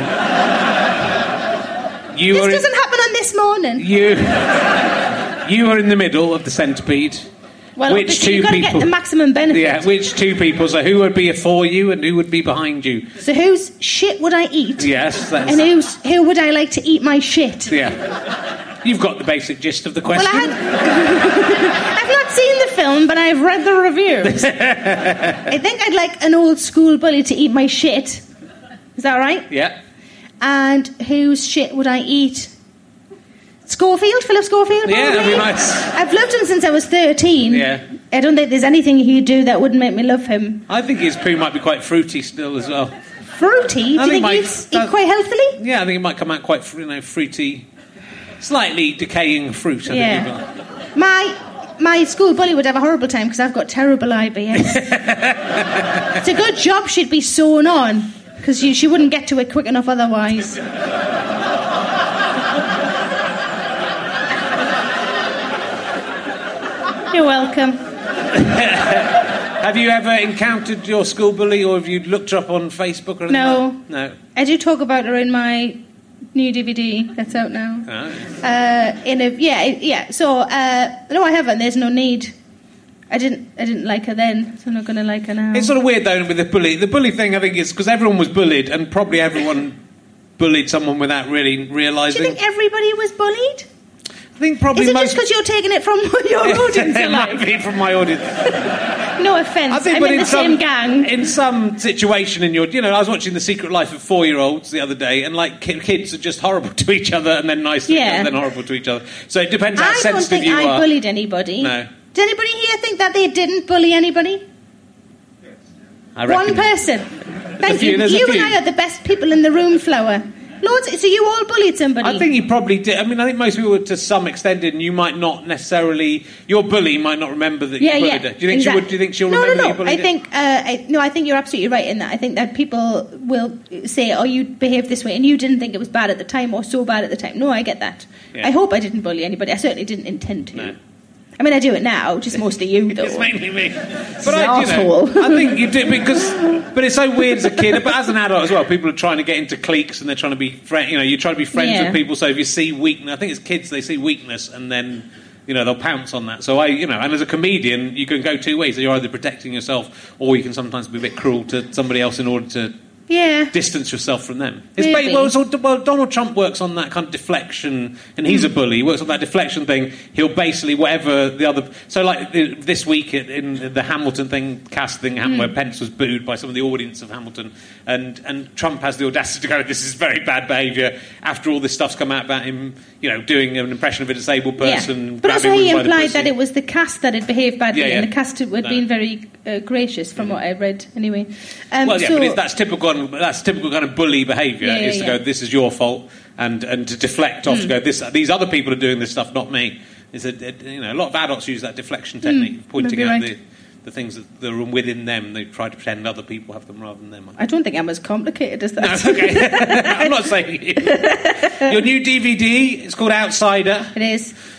This doesn't happen on this morning. You are in the middle of the centipede... Well, which two you've got to people? Get the maximum benefit. Yeah, which two people? So who would be for you and who would be behind you? So whose shit would I eat? Yes. And who would I like to eat my shit? Yeah. You've got the basic gist of the question. Well, I've not seen the film, but I've read the reviews. I think I'd like an old school bully to eat my shit. Is that right? Yeah. And whose shit would I eat? Philip Schofield? Yeah, that'd be nice. I've loved him since I was 13. Yeah. I don't think there's anything he'd do that wouldn't make me love him. I think his poo might be quite fruity still as well. Fruity? Do you think he'd eat quite healthily? Yeah, I think it might come out quite fruity. Slightly decaying fruit, I think. My school bully would have a horrible time because I've got terrible IBS. It's a good job she'd be sewn on because she wouldn't get to it quick enough otherwise. You're welcome. Have you ever encountered your school bully, or have you looked her up on Facebook or anything? No. I do talk about her in my new DVD that's out now. Oh. So no, I haven't. There's no need. I didn't like her then, so I'm not going to like her now. It's sort of weird though with the bully. The bully thing, I think, is because everyone was bullied, and probably everyone bullied someone without really realising. Do you think everybody was bullied? I think probably is it just because you're taking it from your audience? It might be from my audience. No offence, I'm in the same gang. In some situation in your... I was watching The Secret Life of 4-year-olds the other day, and, kids are just horrible to each other, and then nice to each other, and then horrible to each other. So it depends how sensitive you are. I don't think I bullied anybody. No. Did anybody here think that they didn't bully anybody? I reckon. One person. Thank you. You and I are the best people in the room, Flower. Loads. So you all bullied somebody? I think you probably did. I mean, I think most people to some extent did, and you might not necessarily... Your bully might not remember that you bullied her. Do you think she would? Do you think she'll remember that you bullied her? I think you're absolutely right in that. I think that people will say, oh, you behaved this way, and you didn't think it was bad at the time, or so bad at the time. No, I get that. Yeah. I hope I didn't bully anybody. I certainly didn't intend to. No. I mean, I do it now, just mostly you, though. It's mainly me. But I think you do, but it's so weird as a kid, but as an adult as well, people are trying to get into cliques and they're trying to be you're trying to be friends with people, so if you see weakness, I think as kids, they see weakness and then, they'll pounce on that. So and as a comedian, you can go two ways. You're either protecting yourself or you can sometimes be a bit cruel to somebody else in order to distance yourself from them. Donald Trump works on that kind of deflection, and he's a bully. He works on that deflection thing. He'll basically, whatever the other... So, this week in the Hamilton cast thing, where Pence was booed by some of the audience of Hamilton, and Trump has the audacity to go, this is very bad behaviour, after all this stuff's come out about him, doing an impression of a disabled person. Yeah. But also he implied that it was the cast that had behaved badly, and the cast had been very gracious, from what I read, anyway. But that's typical kind of bully behaviour, is to go, this is your fault, and to deflect off, to go, these other people are doing this stuff, not me. It's a lot of adults use that deflection technique, pointing out the things that are within them. They try to pretend other people have them rather than them. I don't think I'm as complicated as that. No, okay. I'm not saying you. Your new DVD, it's called Outsider. It is.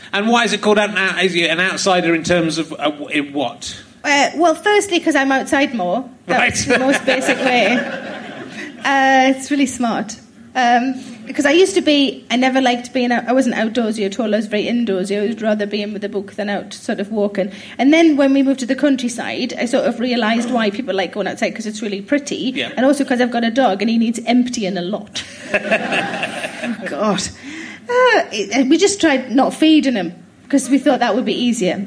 And why is it called is it an outsider in terms of in what? Well, firstly, because I'm outside more. That's the most basic way. It's really smart. Because I never liked being out. I wasn't outdoorsy at all. I was very indoorsy. I would rather be in with a book than out sort of walking. And then when we moved to the countryside, I sort of realised why people like going outside, because it's really pretty. Yeah. And also because I've got a dog and he needs emptying a lot. Oh, God. We just tried not feeding him, because we thought that would be easier.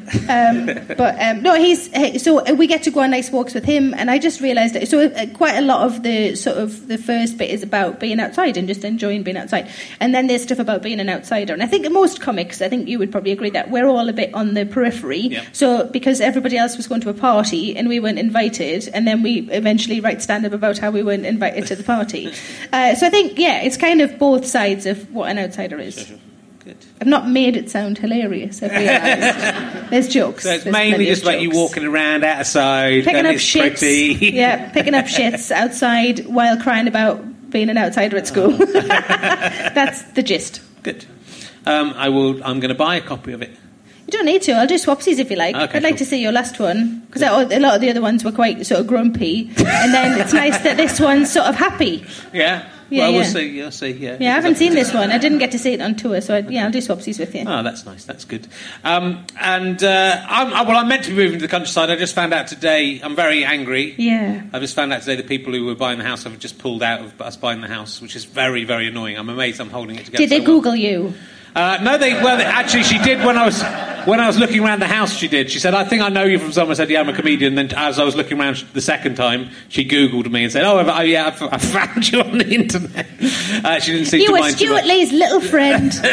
So we get to go on nice walks with him, and I just realised that. So quite a lot of the sort of the first bit is about being outside and just enjoying being outside, and then there's stuff about being an outsider. And I think in most comics, I think you would probably agree that we're all a bit on the periphery. Yeah. So because everybody else was going to a party and we weren't invited, and then we eventually write stand-up about how we weren't invited to the party. So I think it's kind of both sides of what an outsider is. Sure. Good. I've not made it sound hilarious, I've realised. There's jokes. So it's mainly just like you walking around outside, picking up it's shits. pretty. Yeah, picking up shits outside while crying about being an outsider at school. That's the gist. Good. I'm going to buy a copy of it. You don't need to. I'll do swapsies if you like. Okay, I'd like to see your last one, because a lot of the other ones were quite sort of grumpy, and then it's nice that this one's sort of happy. Yeah. Yeah, well, yeah. we'll see. You'll see. Yeah. Yeah, I haven't seen this one. I didn't get to see it on tour, so I'll do swapsies with you. Oh, that's nice. That's good. I'm meant to be moving to the countryside. I just found out today. I'm very angry. Yeah. I just found out today the people who were buying the house have just pulled out of us buying the house, which is very, very annoying. I'm amazed I'm holding it together. Did they Google you? No, actually, she did when I was looking around the house. She did. She said, "I think I know you from somewhere." I said, "Yeah, I'm a comedian." Then, as I was looking around the second time, she Googled me and said, I found you on the internet." She didn't seem you to were mind. Stuart Lee's little friend. But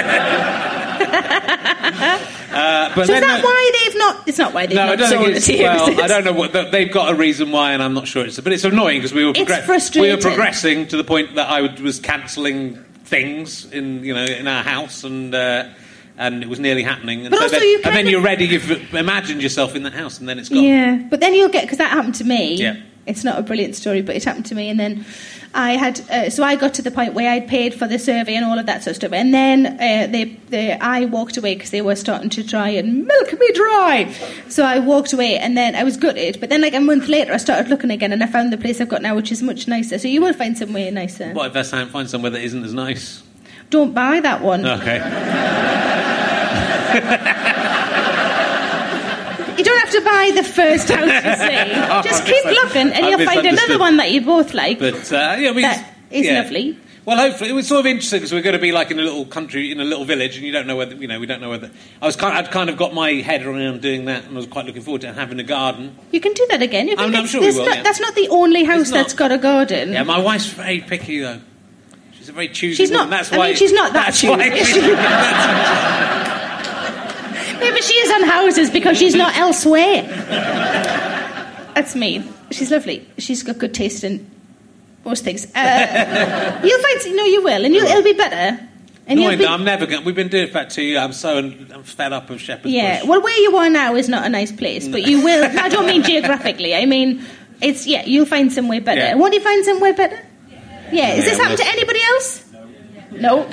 so is that why they've not? It's not why they've not. I don't sold think it to you. Well, I don't know what they've got a reason why, and I'm not sure but it's annoying because we were progressing to the point that I was cancelling things in our house, and it was nearly happening. And, but then you're ready. You've imagined yourself in that house, and then it's gone. Yeah, but then you'll get, because that happened to me. Yeah. It's not a brilliant story, but it happened to me, and then I had. So I got to the point where I'd paid for the survey and all of that sort of stuff, and then I walked away because they were starting to try and milk me dry. So I walked away, and then I was gutted. But then, like a month later, I started looking again, and I found the place I've got now, which is much nicer. So you will find somewhere nicer. What if I find somewhere that isn't as nice? Don't buy that one. Okay. You don't have to buy the first house you see. Just keep looking, and you'll find another one that you both like. But that is lovely. Well, hopefully, it was sort of interesting because we're going to be like in a little country, in a little village, and you don't know whether we don't know whether. I'd kind of got my head around doing that, and I was quite looking forward to having a garden. You can do that again. I'm sure we will. That's not the only house that's got a garden. Yeah, my wife's very picky though. She's a very choosy woman. That's why. She's not that choosy. Maybe she is on houses because she's not elsewhere. That's me. She's lovely. She's got good taste in most things. You'll find, you will, and it'll be better. And I'm never going. We've been doing it for about 2 years. I'm fed up of Shepherd's Bush. Well, where you are now is not a nice place, but you will. I don't mean geographically. I mean, you'll find somewhere better. Yeah. Won't you find somewhere better? Yeah. Has this happened to anybody else? No.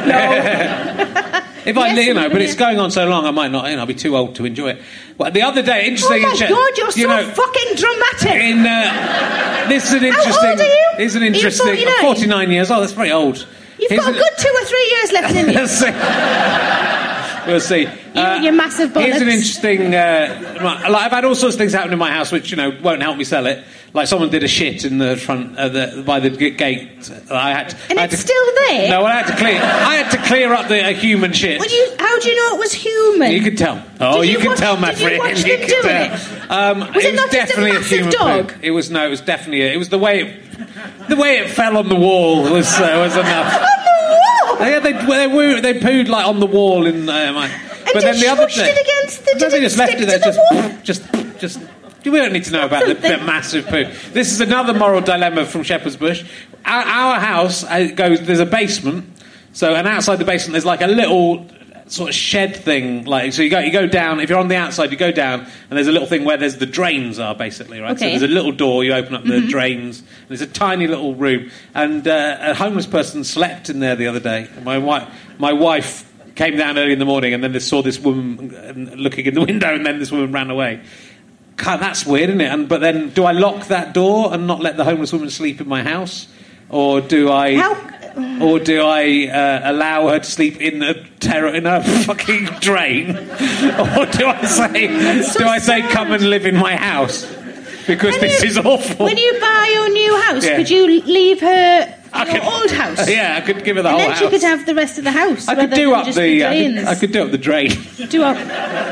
If but it's going on so long, I might not. I'll be too old to enjoy it. Well, the other day, interesting. Oh my God, you're so fucking dramatic. This is an interesting. How old are you? This is an interesting. Are you 49? 49 years old. That's very old. You've got a good 2 or 3 years left in you. We'll see. Your massive bollocks. Here's an interesting. I've had all sorts of things happen in my house, which won't help me sell it. Like someone did a shit in the front by the gate. It's still there. No, I had to clear up a human shit. How do you know it was human? You can tell. Oh, you can tell, my friend. Did you watch them doing it? Was it not just a massive dog? It was definitely. It was the way it fell on the wall was enough. On the wall. Yeah, they pooed like on the wall in my. But then the other day, they just left it there. Just. We don't need to know about the massive poo. This is another moral dilemma from Shepherd's Bush. Our house there's a basement, and outside the basement there's like a little sort of shed thing. So you go down. If you're on the outside, you go down, and there's a little thing where there's the drains are basically, right? Okay. So there's a little door. You open up the drains. And there's a tiny little room, and a homeless person slept in there the other day. My wife came down early in the morning, and then they saw this woman looking in the window, and then this woman ran away. God, that's weird, isn't it? But then, do I lock that door and not let the homeless woman sleep in my house, or do I allow her to sleep in a fucking drain, or do I say come and live in my house because this is awful? When you buy your new house, could you leave her your old house? Yeah, I could give her the whole house. And then she could have the rest of the house. I could do up the drain. Do up.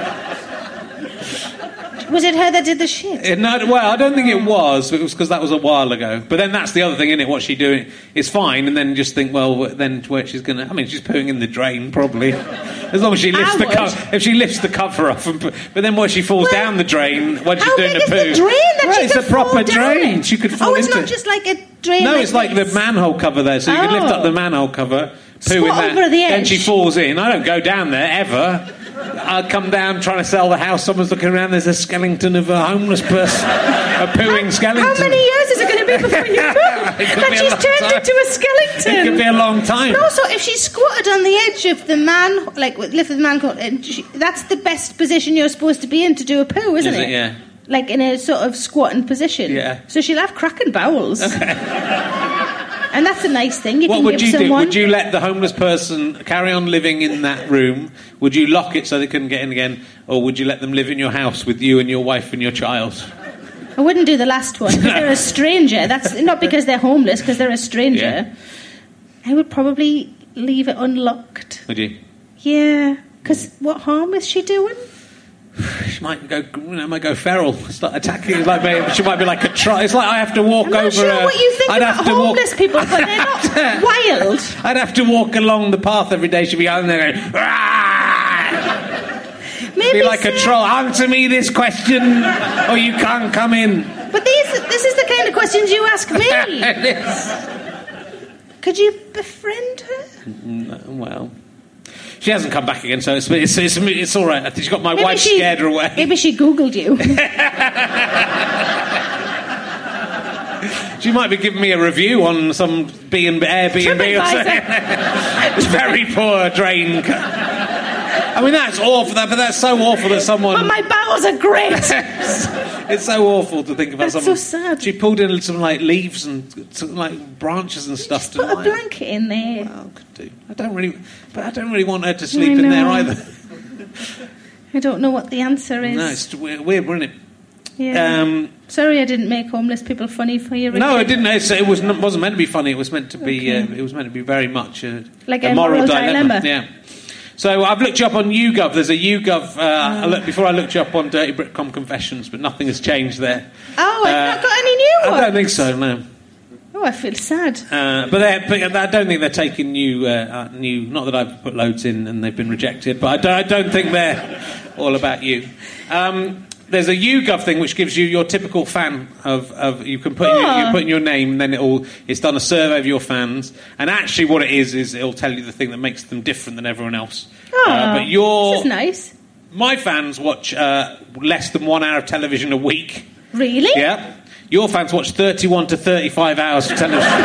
Was it her that did the shit? No, well, I don't think it was. It was because that was a while ago. But then that's the other thing, isn't it? What's she doing? It's fine, and then just think, well, then where she's going to... I mean, she's pooing in the drain, probably. As long as she lifts if she lifts the cover off. But then when she falls down the drain, when she's doing the poo... How big is the drain that she it's could a proper drain. In? She could fall into... Oh, it's not just like a drain. No, it's like the manhole cover there. So you can lift up the manhole cover, poo in that. Over the edge. Then she falls in. I don't go down there, ever. I'd come down trying to sell the house. Someone's looking around. There's a skeleton of a homeless person, a pooing skeleton. How many years is it going to be before you move? That she's turned into a skeleton. It could be a long time. But also, if she's squatted on the edge of the man, like lifted the man, that's the best position you're supposed to be in to do a poo, isn't it? Yeah. Like in a sort of squatting position. Yeah. So she'll have cracking bowels. Okay. And that's a nice thing. What would you do? Would you let the homeless person carry on living in that room? Would you lock it so they couldn't get in again? Or would you let them live in your house with you and your wife and your child? I wouldn't do the last one, because they're a stranger. That's not because they're homeless, because they're a stranger. Yeah. I would probably leave it unlocked. Would you? Yeah. Because what harm is she doing? She might go feral, start attacking. It's like she might be like a troll. It's like I have to walk over. I'm not sure what you think about homeless people, but they're not wild. I'd have to walk along the path every day. She'd be out there going, maybe be like a troll. Answer me this question, or you can't come in. But this is the kind of questions you ask me. It is. Could you befriend her? No, well. She hasn't come back again, so it's all right. I think she got my wife scared her away. Maybe she Googled you. She might be giving me a review on some Airbnb or something. It's very poor drain. I mean, that's awful. But that's so awful that someone... But my bowels are great. It's so awful to think about. That's someone... so sad. She pulled in some leaves and some branches and stuff. Just put a blanket in there. Well, could do. I don't really want her to sleep in there either. I don't know what the answer is. No, it's weird, wasn't it? Yeah. Sorry, I didn't make homeless people funny for you. Richard. No, I didn't. It wasn't meant to be funny. It was meant to be. It was meant to be very much a moral dilemma. Yeah. So I've looked you up on YouGov. There's a YouGov. Before I looked you up on Dirty Britcom Confessions, but nothing has changed there. Oh, I've not got any new ones. I don't think so. No. Oh, I feel sad. But I don't think they're taking new. Not that I've put loads in and they've been rejected, but I don't think they're all about you. There's a YouGov thing which gives you your typical fan of you can put in your name, and then it's done a survey of your fans, and actually what it is it'll tell you the thing that makes them different than everyone else. But this is nice. My fans watch less than 1 hour of television a week. Really? Yeah. Your fans watch 31 to 35 hours of television.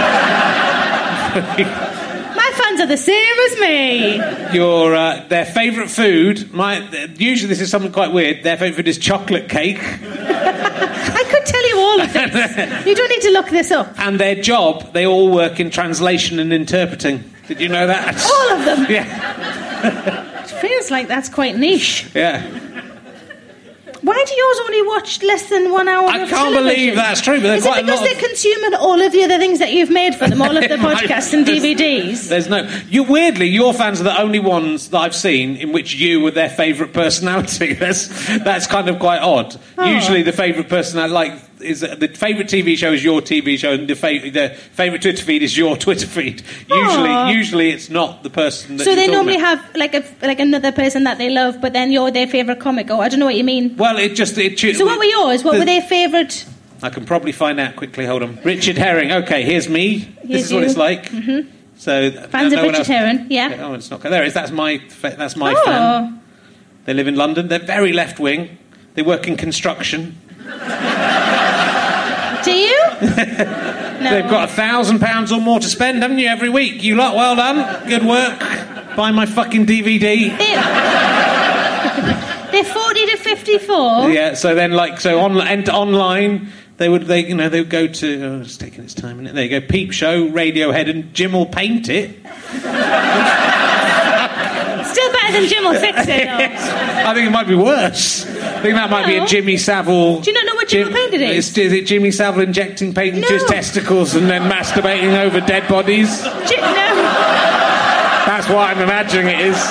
My fans are the same as me. Their favourite food, usually this is something quite weird, their favourite food is chocolate cake. I could tell you all of this. You don't need to look this up. And their job, they all work in translation and interpreting. Did you know that? All of them? Yeah. It feels like that's quite niche. Yeah. Why do yours only watch less than 1 hour I can't believe that's true, but is it because they're consuming all of the other things that you've made for them, all of the podcasts and DVDs? There's no... Weirdly, your fans are the only ones that I've seen in which you were their favourite personality. That's kind of quite odd. Oh. Usually the favourite personality... is the favourite TV show is your TV show, and the favourite Twitter feed is your Twitter feed. Usually it's not the person that. So they normally have like another person that they love, but then you're their favourite comic. I don't know what you mean. Well, So what were yours? What were their favourite? I can probably find out quickly. Hold on, Richard Herring. Okay, here's me. This is what it's like. Mm-hmm. So fans of Richard Herring, yeah. Okay, it's not. There it is. That's my fan. They live in London. They're very left wing. They work in construction. Do you? No. They've got £1,000 or more to spend, haven't you, every week? You lot, well done. Good work. Buy my fucking DVD. They're 40 to 54. Yeah, so then, online, they would go to... it's taking its time, isn't it? There you go, Peep Show, Radiohead, and Jim will paint it. Still better than Jim will fix it, though. I think it might be worse. I think that might be a Jimmy Savile... Do you not know what Jim will paint it is? Is it Jimmy Savile injecting paint into his testicles and then masturbating over dead bodies? No. That's what I'm imagining it is.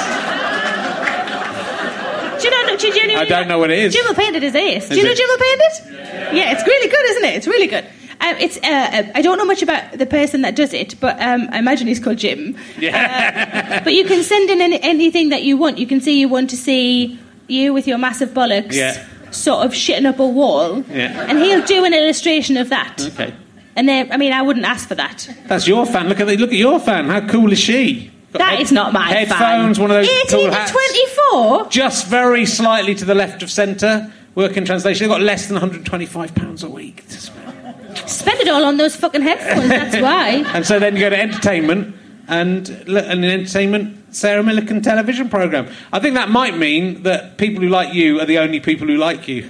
I don't know what it is. Jim will paint it is ace. Do you know Jim will paint it? Yeah, it's really good, isn't it? It's really good. I don't know much about the person that does it, but I imagine he's called Jim. Yeah. But you can send in anything that you want. You can say you want to see you with your massive bollocks sort of shitting up a wall, and he'll do an illustration of that. Okay. And then, I wouldn't ask for that. That's your fan. Look at your fan. How cool is she? That is not my headphones, fan. One of those 18 cool to hats. 24? Just very slightly to the left of centre. Working translation. They've got less than £125 a week. Spend it all on those fucking headphones, that's why. And so then you go to entertainment, and in entertainment, Sarah Millican television programme. I think that might mean that people who like you are the only people who like you.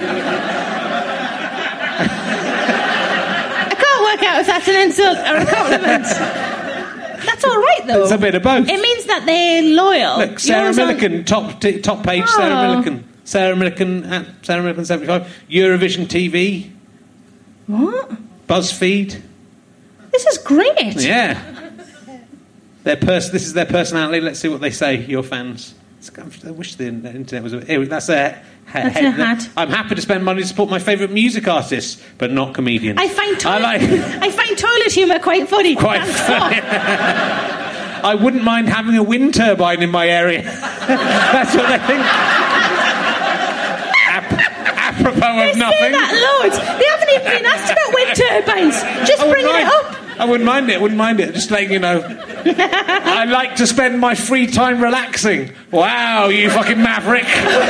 I can't work out if that's an insult or a compliment. That's all right, though. It's a bit of both. It means that they're loyal. Look, Sarah Millican, top page, Sarah Millican. Sarah Millican at Sarah Millican 75. Eurovision TV. What? BuzzFeed. This is great. Yeah. This is their personality. Let's see what they say, your fans. I wish the internet was... That's their That's a hat. I'm happy to spend money to support my favourite music artists, but not comedians. I find toilet humour quite funny. Quite funny. I wouldn't mind having a wind turbine in my area. That's what they think. Apropos of nothing. They say that loads. They haven't even been asked about wind turbines. Just bringing it up. I wouldn't mind it. Just letting you know. I like to spend my free time relaxing. Wow, you fucking maverick.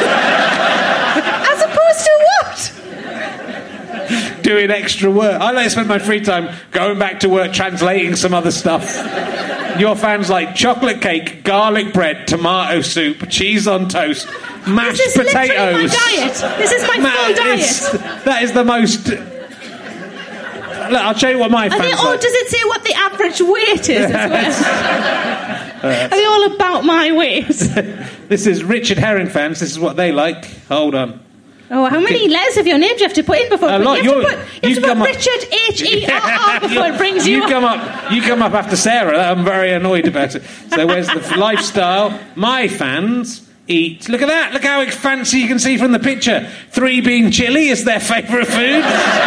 As opposed to what? Doing extra work. I like to spend my free time going back to work translating some other stuff. Your fans like chocolate cake, garlic bread, tomato soup, cheese on toast, mashed potatoes. This is literally my diet. This is my full diet. That is the most... Look, I'll show you what my fans like. Does it say what the average weight is as well? Are they all about my weight? This is Richard Herring fans. This is what they like. Hold on. Oh, how many letters of your name do you have to put in before? A lot. You have to put Richard H-E-R-R before it brings you up. You come up after Sarah. I'm very annoyed about it. So where's the lifestyle? My fans eat. Look at that. Look how fancy you can see from the picture. 3 being chili is their favourite food.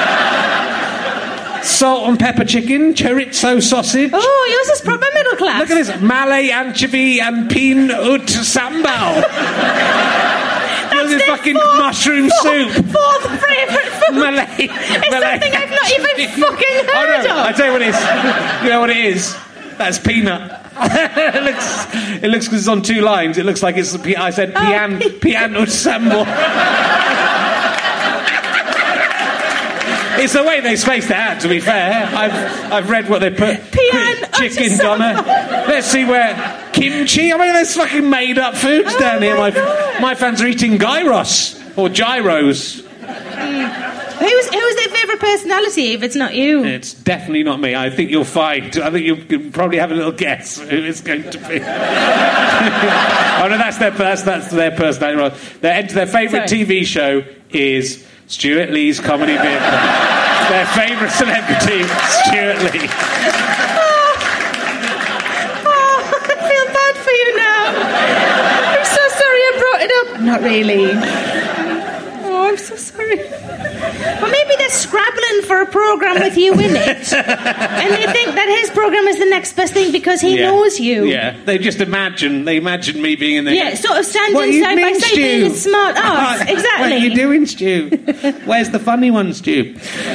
Salt and pepper chicken, chorizo sausage. Oh, yours is proper middle class. Look at this. Malay anchovy and peanut sambal. This is fucking mushroom soup. Fourth favourite food. Malay. It's something I've not even fucking heard of. I tell you what it is. You know what it is? That's peanut. It looks because it's on 2 lines. It looks like it's. I said piano sambal. It's the way they spaced it out, to be fair. I've read what they put. Chicken doner. Let's see where... Kimchi? I mean, there's fucking made-up foods down here. My fans are eating gyros. Or gyros. Who's their favourite personality if it's not you? It's definitely not me. I think you'll find... I think you can probably have a little guess who it's going to be. Oh, no, that's their personality. Their favourite TV show is... Stuart Lee's comedy vehicle. Their favourite celebrity, Stuart Lee. I feel bad for you now. I'm so sorry I brought it up. Not really. Oh, I'm so sorry. Well, maybe they're scrabbling for a programme with you in it. And they think that his programme is the next best thing because he knows you. Yeah, they imagine me being in there. Yeah, sort of standing side by side being a smart ass. Exactly. What are you doing, Stu? Where's the funny one, Stu?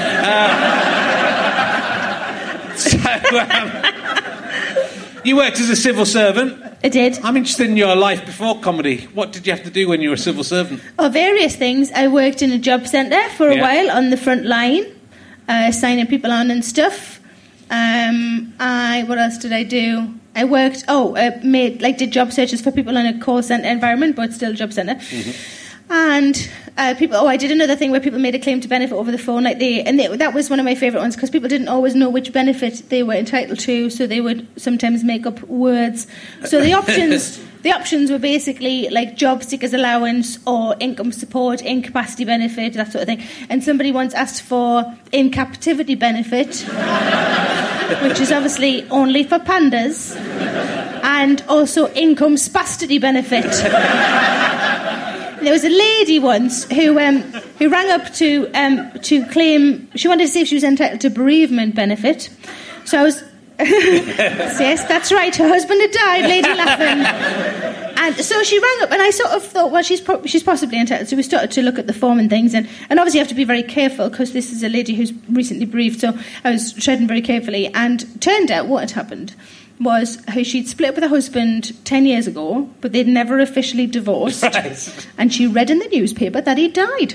You worked as a civil servant. I did. I'm interested in your life before comedy. What did you have to do when you were a civil servant? Oh, various things. I worked in a job centre for a while on the front line, signing people on and stuff. What else did I do? I worked, did job searches for people in a call centre environment, but still a job centre. And I did another thing where people made a claim to benefit over the phone, that was one of my favourite ones, because people didn't always know which benefit they were entitled to, so they would sometimes make up words. So the options were basically like job seekers allowance or income support, incapacity benefit, that sort of thing. And somebody once asked for in captivity benefit, which is obviously only for pandas, and also income spasticity benefit. There was a lady once who rang up to claim, she wanted to see if she was entitled to bereavement benefit. So I was, yes, that's right, her husband had died, lady laughing. And so she rang up, and I sort of thought, well, she's possibly entitled. So we started to look at the form and things, and obviously you have to be very careful, because this is a lady who's recently bereaved, so I was treading very carefully, and turned out what had happened was she'd split up with her husband 10 years ago, but they'd never officially divorced. Right. And she read in the newspaper that he died.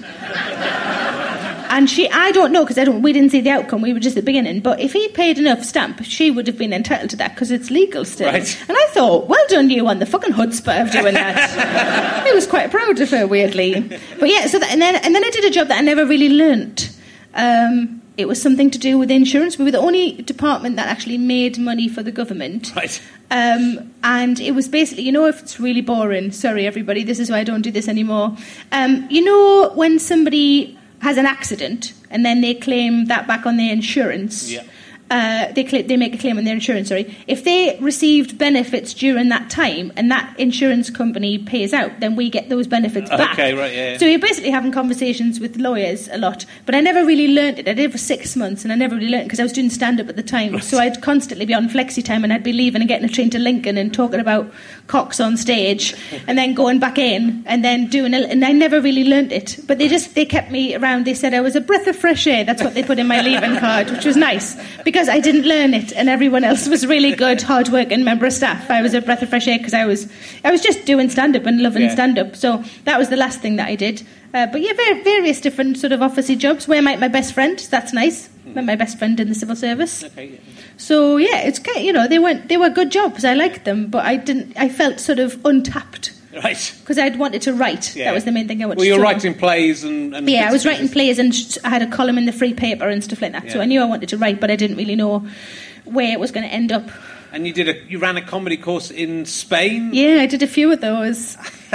And I don't know, because we didn't see the outcome, we were just at the beginning, but if he paid enough stamp, she would have been entitled to that, because it's legal still. Right. And I thought, well done you on the fucking chutzpah of doing that. I was quite proud of her, weirdly. But yeah, so and then I did a job that I never really learnt. It was something to do with insurance. We were the only department that actually made money for the government. Right. And it was basically, if it's really boring, sorry everybody, this is why I don't do this anymore. When somebody has an accident and then they claim that back on their insurance. Yeah. They make a claim on their insurance, if they received benefits during that time and that insurance company pays out, then we get those benefits back. Okay, right, yeah. So you're basically having conversations with lawyers a lot. But I never really learnt it. I did it for 6 months, and I never really learnt it because I was doing stand-up at the time. Right. So I'd constantly be on flexi time, and I'd be leaving and getting a train to Lincoln and talking about cocks on stage, and then going back in and then doing it. And I never really learnt it. But they kept me around. They said I was a breath of fresh air. That's what they put in my leaving card, which was nice, because I didn't learn it, and everyone else was really good, hard-working member of staff. I was a breath of fresh air because I was just doing stand-up and loving stand-up. So that was the last thing that I did. But yeah, various different sort of officey jobs. Where I met my best friend, that's nice. Met my best friend in the civil service. Okay. So yeah, it's they were good jobs. I liked them, but I felt sort of untapped. Right. Because I'd wanted to write. Yeah. That was the main thing I wanted to do. Well, you were writing plays and yeah, I was writing plays, and I had a column in the free paper and stuff like that. Yeah. So I knew I wanted to write, but I didn't really know where it was going to end up. And you ran a comedy course in Spain? Yeah, I did a few of those.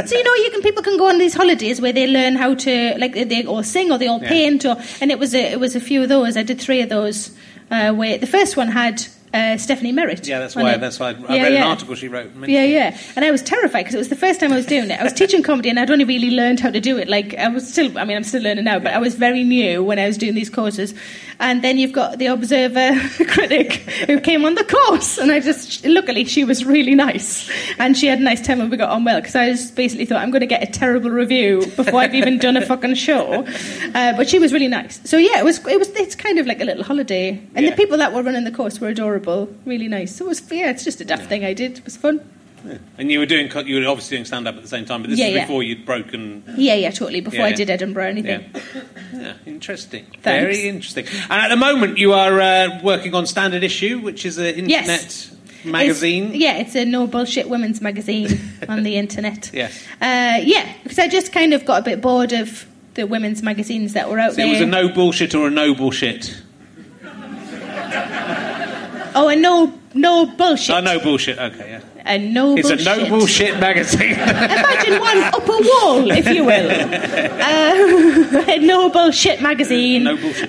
So people can go on these holidays where they learn how to, like, they all sing or they all paint, and it was a few of those. I did 3 of those. Where the first one had Stephanie Merritt. Yeah, that's why I read an article she wrote. Yeah. And I was terrified because it was the first time I was doing it. I was teaching comedy and I'd only really learned how to do it. Like, I'm still learning now, but I was very new when I was doing these courses. And then you've got the Observer critic who came on the course, and luckily she was really nice. And she had a nice time and we got on well, because I just basically thought, I'm going to get a terrible review before I've even done a fucking show. But she was really nice. So yeah, it's kind of like a little holiday. And the people that were running the course were adorable, really nice. So it's just a daft thing I did. It was fun. Yeah. And you were obviously doing stand-up at the same time, but this is before you'd broken... Yeah, totally, before I did Edinburgh or anything. Yeah, interesting. Thanks. Very interesting. And at the moment you are working on Standard Issue, which is an internet magazine. It's a no bullshit women's magazine on the internet. Yes. Because I just kind of got a bit bored of the women's magazines that were out there. So it was a no bullshit or a no bullshit? Oh, a no bullshit. Oh, no bullshit, okay, yeah. It's a no bullshit magazine. Imagine one up a wall, if you will. A no bullshit magazine. No bullshit.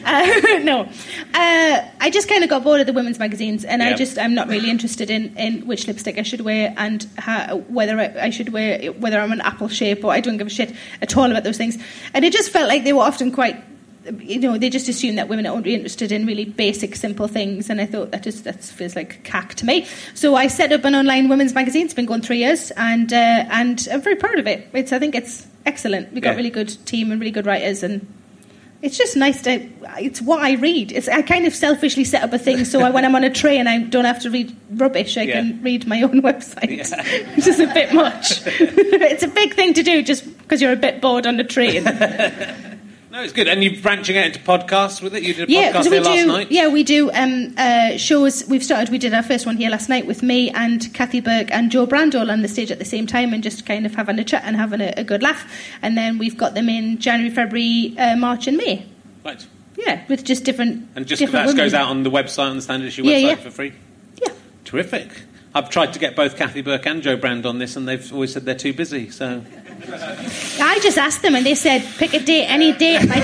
I just kind of got bored of the women's magazines, and I'm not really interested in which lipstick I should wear and whether I'm an apple shape, or I don't give a shit at all about those things. And it just felt like they were often quite... they just assume that women are only interested in really basic, simple things, and I thought that feels like cack to me. So I set up an online women's magazine. It's been going 3 years, and I'm very proud of it. I think it's excellent. We've got a really good team and really good writers, and it's just nice it's what I read. I kind of selfishly set up a thing so when I'm on a train I don't have to read rubbish. I can read my own website, which is a bit much. It's a big thing to do just because you're a bit bored on the train. No, it's good. And you're branching out into podcasts with it? You did a Yeah, podcast 'cause there last night? Yeah, we do shows. We did our first one here last night with me and Kathy Burke and Joe Brandall on the stage at the same time and just kind of having a chat and having a good laugh. And then we've got them in January, February, March and May. Right. Yeah, with just different... And just different that women. goes out on the website, on the Standard Issue Yeah, website yeah. for free? Yeah. Terrific. I've tried to get both Kathy Burke and Joe Brand on this, and they've always said they're too busy, so... I just asked them and they said, pick a date, any date. My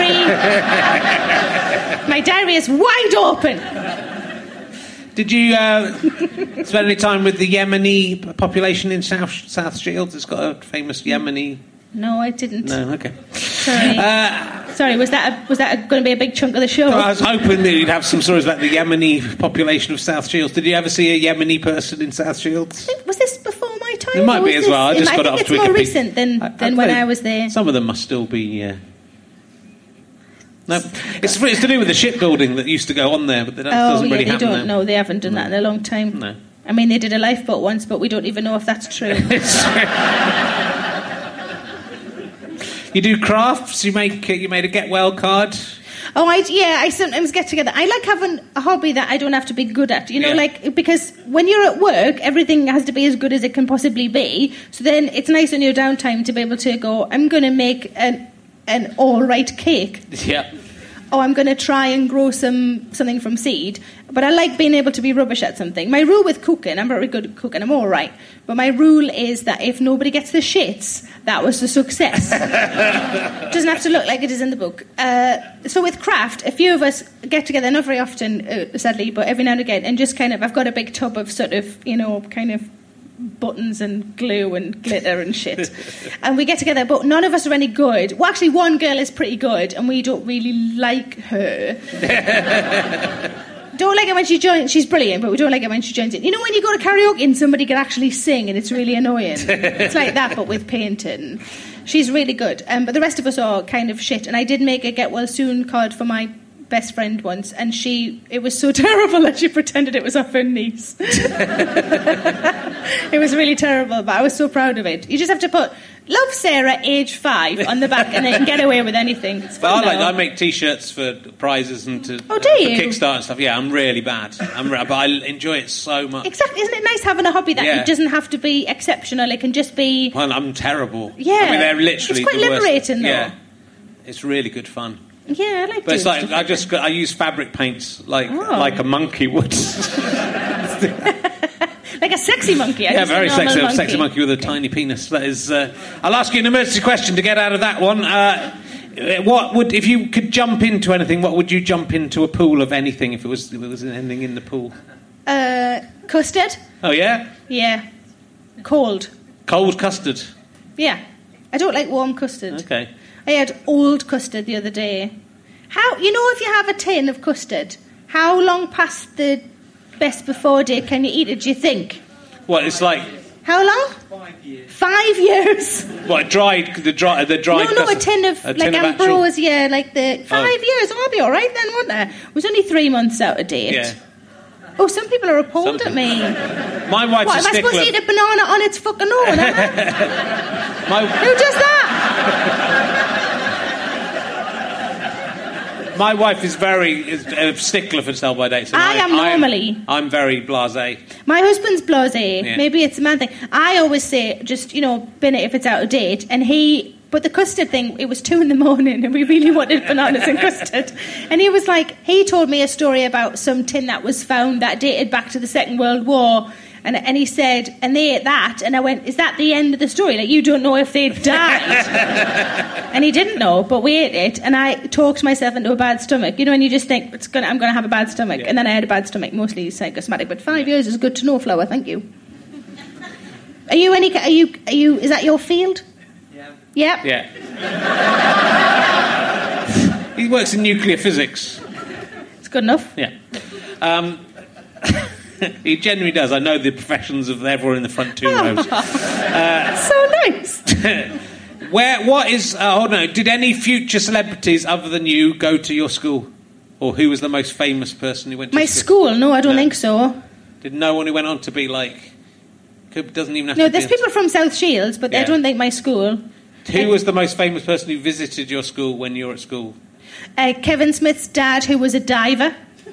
diary is wide open. Did you spend any time with the Yemeni population in South Shields? It's got a famous Yemeni... No, I didn't. No, okay. Sorry, was that going to be a big chunk of the show? I was hoping that you'd have some stories about the Yemeni population of South Shields. Did you ever see a Yemeni person in South Shields? Was this before my time? It might be as well. I just got it off think Wikipedia. it's more recent than when I was there. Some of them must still be... No, it's to do with the shipbuilding that used to go on there, but that doesn't really happen don't. there. No, they haven't done that in a long time. No. I mean, they did a lifeboat once, but we don't even know if that's true. You do crafts. You made a get well card. Oh, I sometimes get together. I like having a hobby that I don't have to be good at, because when you're at work, everything has to be as good as it can possibly be. So then it's nice on your downtime to be able to go, I'm going to make an all-right cake. Yeah. Oh, I'm going to try and grow something from seed. But I like being able to be rubbish at something. My rule with cooking, I'm very good at cooking, I'm all right. But my rule is that if nobody gets the shits, that was a success. Doesn't have to look like it is in the book. So with craft, a few of us get together, not very often, sadly, but every now and again, and just I've got a big tub of sort of, buttons and glue and glitter and shit. And we get together, but none of us are any good. Well, actually, one girl is pretty good, and we don't really like her. Don't like it when she joins. She's brilliant, but we don't like it when she joins in. You know when you go to karaoke and somebody can actually sing and it's really annoying? It's like that, but with painting. She's really good. But the rest of us are kind of shit. And I did make a get well soon card for my best friend once, and it was so terrible that she pretended it was of her niece. It was really terrible, but I was so proud of it. You just have to put "Love Sarah, age 5" on the back, and they can get away with anything. It's fun, I make T-shirts for prizes and for do you? Kickstarter and stuff. Yeah, I'm really bad. But I enjoy it so much. Exactly, isn't it nice having a hobby that it doesn't have to be exceptional? It can just be. Well, I'm terrible. Yeah, I mean, they're literally it's quite the worst. liberating, though. Yeah, it's really good fun. Yeah, I like. But it's doing like stuff I use fabric paints like a monkey would. Like a sexy monkey. Very sexy monkey with a tiny penis. That is. I'll ask you an emergency question to get out of that one. If you could jump into anything? What would you jump into a pool of anything if it was anything in the pool? Custard. Oh yeah. Yeah. Cold custard. Yeah, I don't like warm custard. Okay. I had old custard the other day. If you have a tin of custard, how long past the best before date can you eat it, do you think? What, it's like... How long? 5 years. 5 years? What, dried No, custard? a tin of, Ambrosia, like the... 5 years, I'll be all right then, won't I? It was only 3 months out of date. Yeah. Oh, some people are appalled at me. My wife's a stickler. Am I supposed to eat a banana on its fucking own, am I? Who does that? My wife is a stickler for sell-by date. So I am normally. I'm very blasé. My husband's blasé. Yeah. Maybe it's a man thing. I always say, just, bin it if it's out of date. But the custard thing, it was 2 a.m, and we really wanted bananas and custard. And he was like, he told me a story about some tin that was found that dated back to the Second World War. And he said, and they ate that. And I went, is that the end of the story? Like, you don't know if they died. And he didn't know, but we ate it. And I talked myself into a bad stomach. And you just think, I'm going to have a bad stomach. Yeah. And then I had a bad stomach, mostly psychosomatic. But 5 years is good to know, Flower. Thank you. Is that your field? Yeah. Yeah. He works in nuclear physics. It's good enough. Yeah. He genuinely does. I know the professions of everyone in the front 2 rows. So nice. Did any future celebrities other than you go to your school? Or who was the most famous person who went to my school? No, I don't think so. Did no one who went on to be like... Doesn't even have to be... No, there's people from South Shields, but I don't think my school... Who was the most famous person who visited your school when you were at school? Kevin Smith's dad, who was a diver.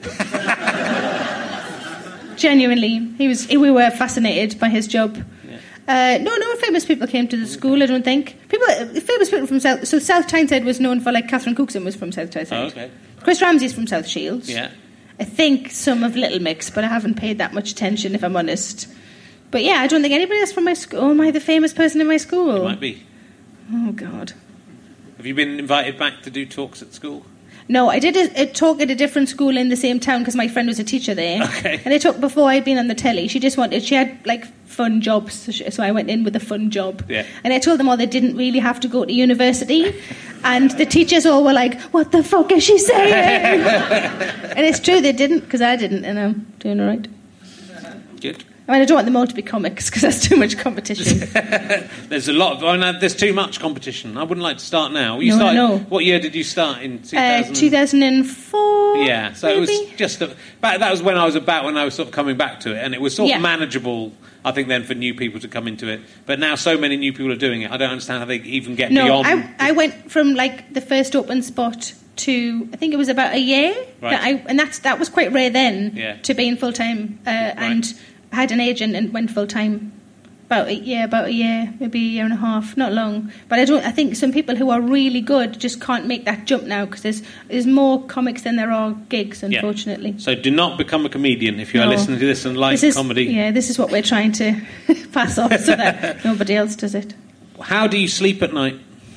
Genuinely, we were fascinated by his job. Yeah. No famous people came to the school, I don't think. Famous people from South... So South Tyneside was known for, like, Catherine Cookson was from South Tyneside. Oh, okay. Chris Ramsey's from South Shields. Yeah. I think some of Little Mix, but I haven't paid that much attention, if I'm honest. But yeah, I don't think anybody else from my school... Am I the famous person in my school? You might be. Oh, God. Have you been invited back to do talks at school? No, I did a talk at a different school in the same town because my friend was a teacher there. Okay. And I talked before I'd been on the telly. She had, like, fun jobs, so I went in with a fun job. Yeah. And I told them all they didn't really have to go to university. And the teachers all were like, what the fuck is she saying? And it's true, they didn't, because I didn't, and I'm doing all right. Good. I mean, I don't want them all to be comics because there's too much competition. There's a lot of... there's too much competition. I wouldn't like to start now. No. What year did you start in 2000? 2004. Yeah, so maybe? It was just... that was when I was sort of coming back to it, and it was sort of manageable, I think, then for new people to come into it. But now so many new people are doing it, I don't understand how they even get beyond... No, I went from, like, the first open spot to, I think it was about a year. Right. And that was quite rare then, to be in full-time. Right. And I had an agent and went full-time about a year, maybe a year and a half, not long. But I think some people who are really good just can't make that jump now because there's more comics than there are gigs, unfortunately. Yeah. So do not become a comedian if you are listening to this and like comedy. Yeah, this is what we're trying to pass off so that nobody else does it. How do you sleep at night?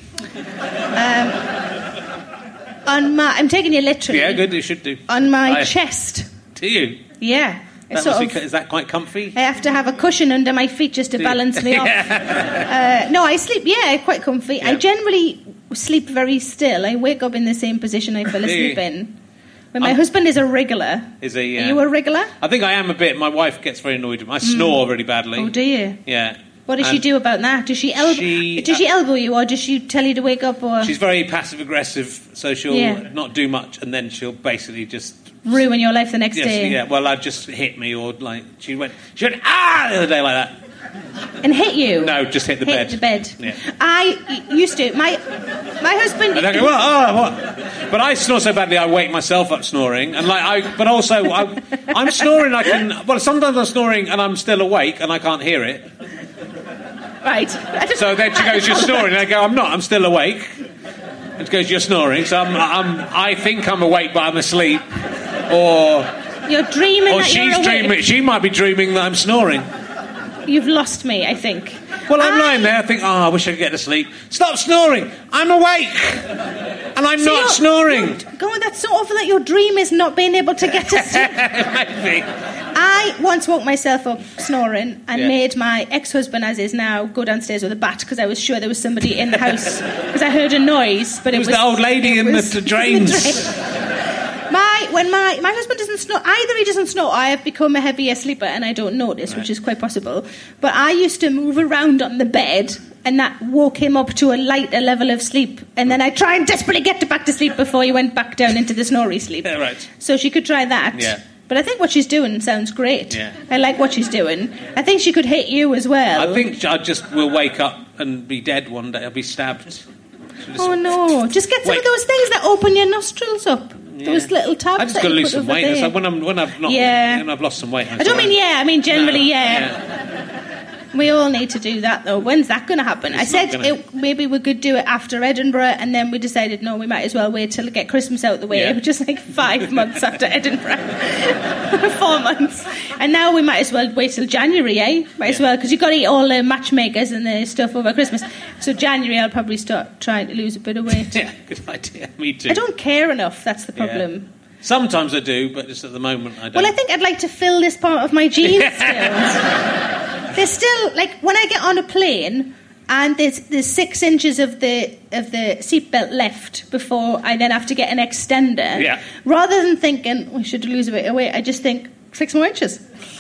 I'm taking you literally. Yeah, good, you should do. On my chest. Do you? Yeah. Is that quite comfy? I have to have a cushion under my feet just to balance me off. No, I sleep, quite comfy. Yeah. I generally sleep very still. I wake up in the same position I fell asleep in. But my husband is a wriggler. Is he? Are you a wriggler? I think I am a bit. My wife gets very annoyed with me. I snore really badly. Oh, do you? Yeah. What does she do about that? Does she elbow you, or does she tell you to wake up? Or she's very passive-aggressive, so she'll not do much, and then she'll basically just ruin your life the next day. Yeah, well, I'd just hit me, or like she went ah the other day like that. And hit you? No, just hit the bed. Hit the bed. Yeah. I used to. My husband. And I go, what? But I snore so badly, I wake myself up snoring, and but also I'm snoring. Sometimes I'm snoring and I'm still awake and I can't hear it. Right. So then she goes, "You're snoring." And I go, "I'm not. I'm still awake." And she goes, "You're snoring." So I think I'm awake, but I'm asleep. Or you're dreaming. Or that she's you're dreaming. awake. She might be dreaming that I'm snoring. You've lost me, I think. Well, I'm lying there. I think, I wish I could get to sleep. Stop snoring. I'm awake, and I'm not snoring. That's sort of like your dream is not being able to get to sleep. Maybe. I once woke myself up snoring and made my ex-husband, as is now, go downstairs with a bat because I was sure there was somebody in the house because I heard a noise. But it was the old lady in the drains. When my husband doesn't snore, either he doesn't snore, I have become a heavier sleeper and I don't notice, which is quite possible. But I used to move around on the bed and that woke him up to a lighter level of sleep. And then I try and desperately get back to sleep before he went back down into the snory sleep. Yeah, right. So she could try that. Yeah. But I think what she's doing sounds great. Yeah. I like what she's doing. I think she could hit you as well. I think I just will wake up and be dead one day. I'll be stabbed. Oh no! Just get some of those things that open your nostrils up. Yeah. Those little tabs. I just got to lose some weight. So when I've lost some weight. I don't mean I mean generally We all need to do that though. When's that going to happen? I said maybe we could do it after Edinburgh, and then we decided no, we might as well wait till get Christmas out the way. Yeah. Just like 5 months after Edinburgh, 4 months, and now we might as well wait till January, Might as well, because you've got to eat all the matchmakers and the stuff over Christmas. So January, I'll probably start trying to lose a bit of weight. Yeah, good idea. Me too. I don't care enough. That's the problem. Yeah. Sometimes I do, but just at the moment I don't. Well, I think I'd like to fill this part of my jeans still. There's still, like, when I get on a plane and there's 6 inches of the seatbelt left before I then have to get an extender, rather than thinking, we should lose a bit of weight, I just think, 6 more inches.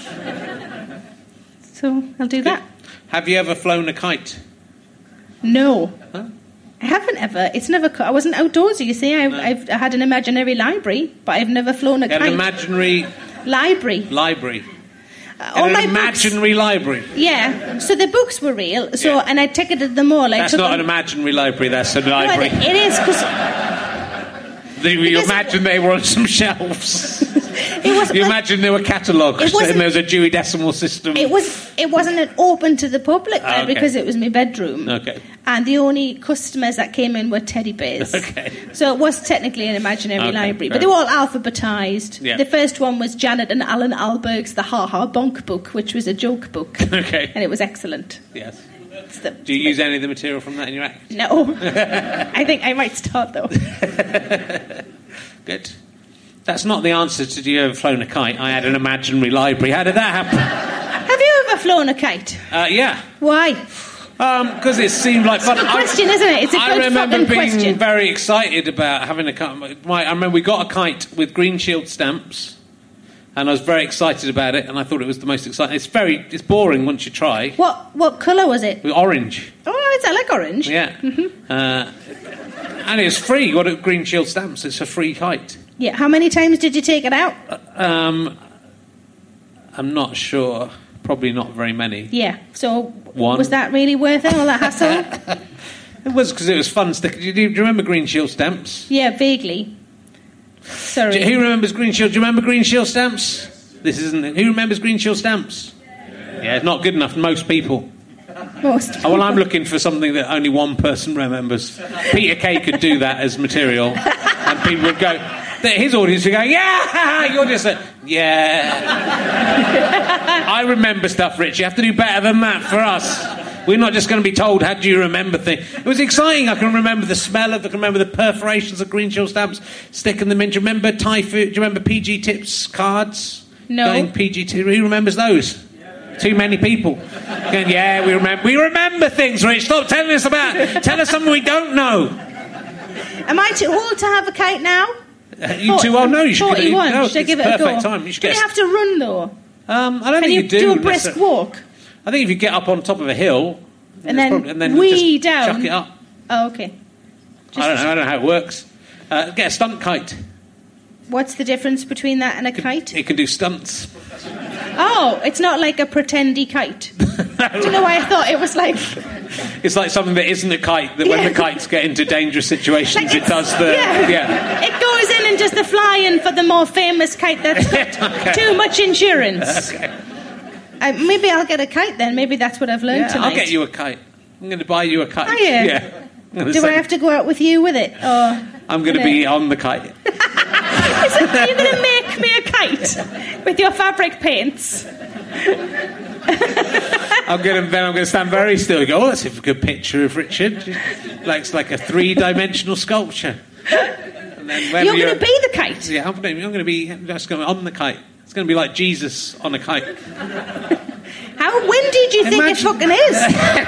So I'll do that. Have you ever flown a kite? No. Huh? I haven't ever. It's never. I wasn't outdoorsy, you see. I had an imaginary library, but I've never flown a kite. An imaginary... Library. All In my an imaginary library. Yeah, so the books were real. So Yeah. and I ticketed them all. That's not an imaginary library, that's a library. No, it is because You imagine they were on some shelves. it was. You imagine there were catalogues It wasn't- and there was a Dewey Decimal System. It wasn't open to the public okay. because it was my bedroom. Okay. And the only customers that came in were teddy bears. Okay. So it was technically an imaginary Okay, library, fair but they were all alphabetised. Yeah. The first one was Janet and Alan Alberg's The Ha Ha Bonk book, which was a joke book. Okay. And it was excellent. Yes. It's the- Do you use any of the material from that in your act? No. I think I might start though. Good. That's not the answer to do you ever flown a kite? I had an imaginary library. How did that happen? Have you ever flown a kite? Yeah. Why? Because it seemed like fun. It's a good question, isn't it? It's a I good remember fucking being question. very excited about having a kite. I remember we got a kite with Green Shield stamps, and I was very excited about it, and I thought it was the most exciting. It's boring once you try. What colour was it? Orange. Oh, I like orange. Yeah. And it's free. You got a Green Shield stamps. It's a free kite. Yeah. How many times did you take it out? I'm not sure. Probably not very many. Yeah. So One. was that really worth it, all that hassle? It was because it was fun sticking. Do you remember Green Shield stamps? Yeah, vaguely. Sorry. Who remembers Green Shield? Do you remember Green Shield stamps? This isn't. Who remembers Green Shield stamps? Yeah, it's not good enough. Most people. Most. Oh, well, I'm looking for something that only one person remembers. Peter Kay could do that as material, and people would go. His audience would go, yeah. You're just like, yeah. I remember stuff, Rich. You have to do better than that for us. We're not just going to be told, how do you remember things? It was exciting. I can remember the smell of them. I can remember the perforations of Green Shield stamps, sticking them in. Do you remember Thai food? Do you remember PG Tips cards? No. Going PG Tips. Who remembers those? Too many people. Going, yeah, we remember. We remember things, Rich. Stop telling us about. Tell us something we don't know. Am I too old to have a kite now? You too old? No, you should. 41. No, Should I give it a go? perfect time. You should do get. you have to run though? I don't Can think you you do. do a brisk necessarily. walk? I think if you get up on top of a hill And then just down. chuck it up. Oh, okay. I don't know how it works. Get a stunt kite. What's the difference between that and a kite? It can do stunts. Oh, it's not like a pretendy kite. Do you know why I thought it was like... It's like something that isn't a kite, that when the kites get into dangerous situations, Like it does the... Yeah. It goes in and does the flying for the more famous kite that's got Okay. too much insurance. Okay. Maybe I'll get a kite then. Maybe that's what I've learned Yeah, tonight. I'll get you a kite. I'm going to buy you a kite. Are you? Yeah. Do I have to go out with you with it? Or I'm going to be on the kite. Are you going to make me a kite with your fabric paints? I'm going to stand very still and go, oh, that's a good picture of Richard. It's like a three-dimensional sculpture. And then You're going to be the kite? Yeah, I'm going to be just going on the kite. It's going to be like Jesus on a kite. How windy do you think it fucking is?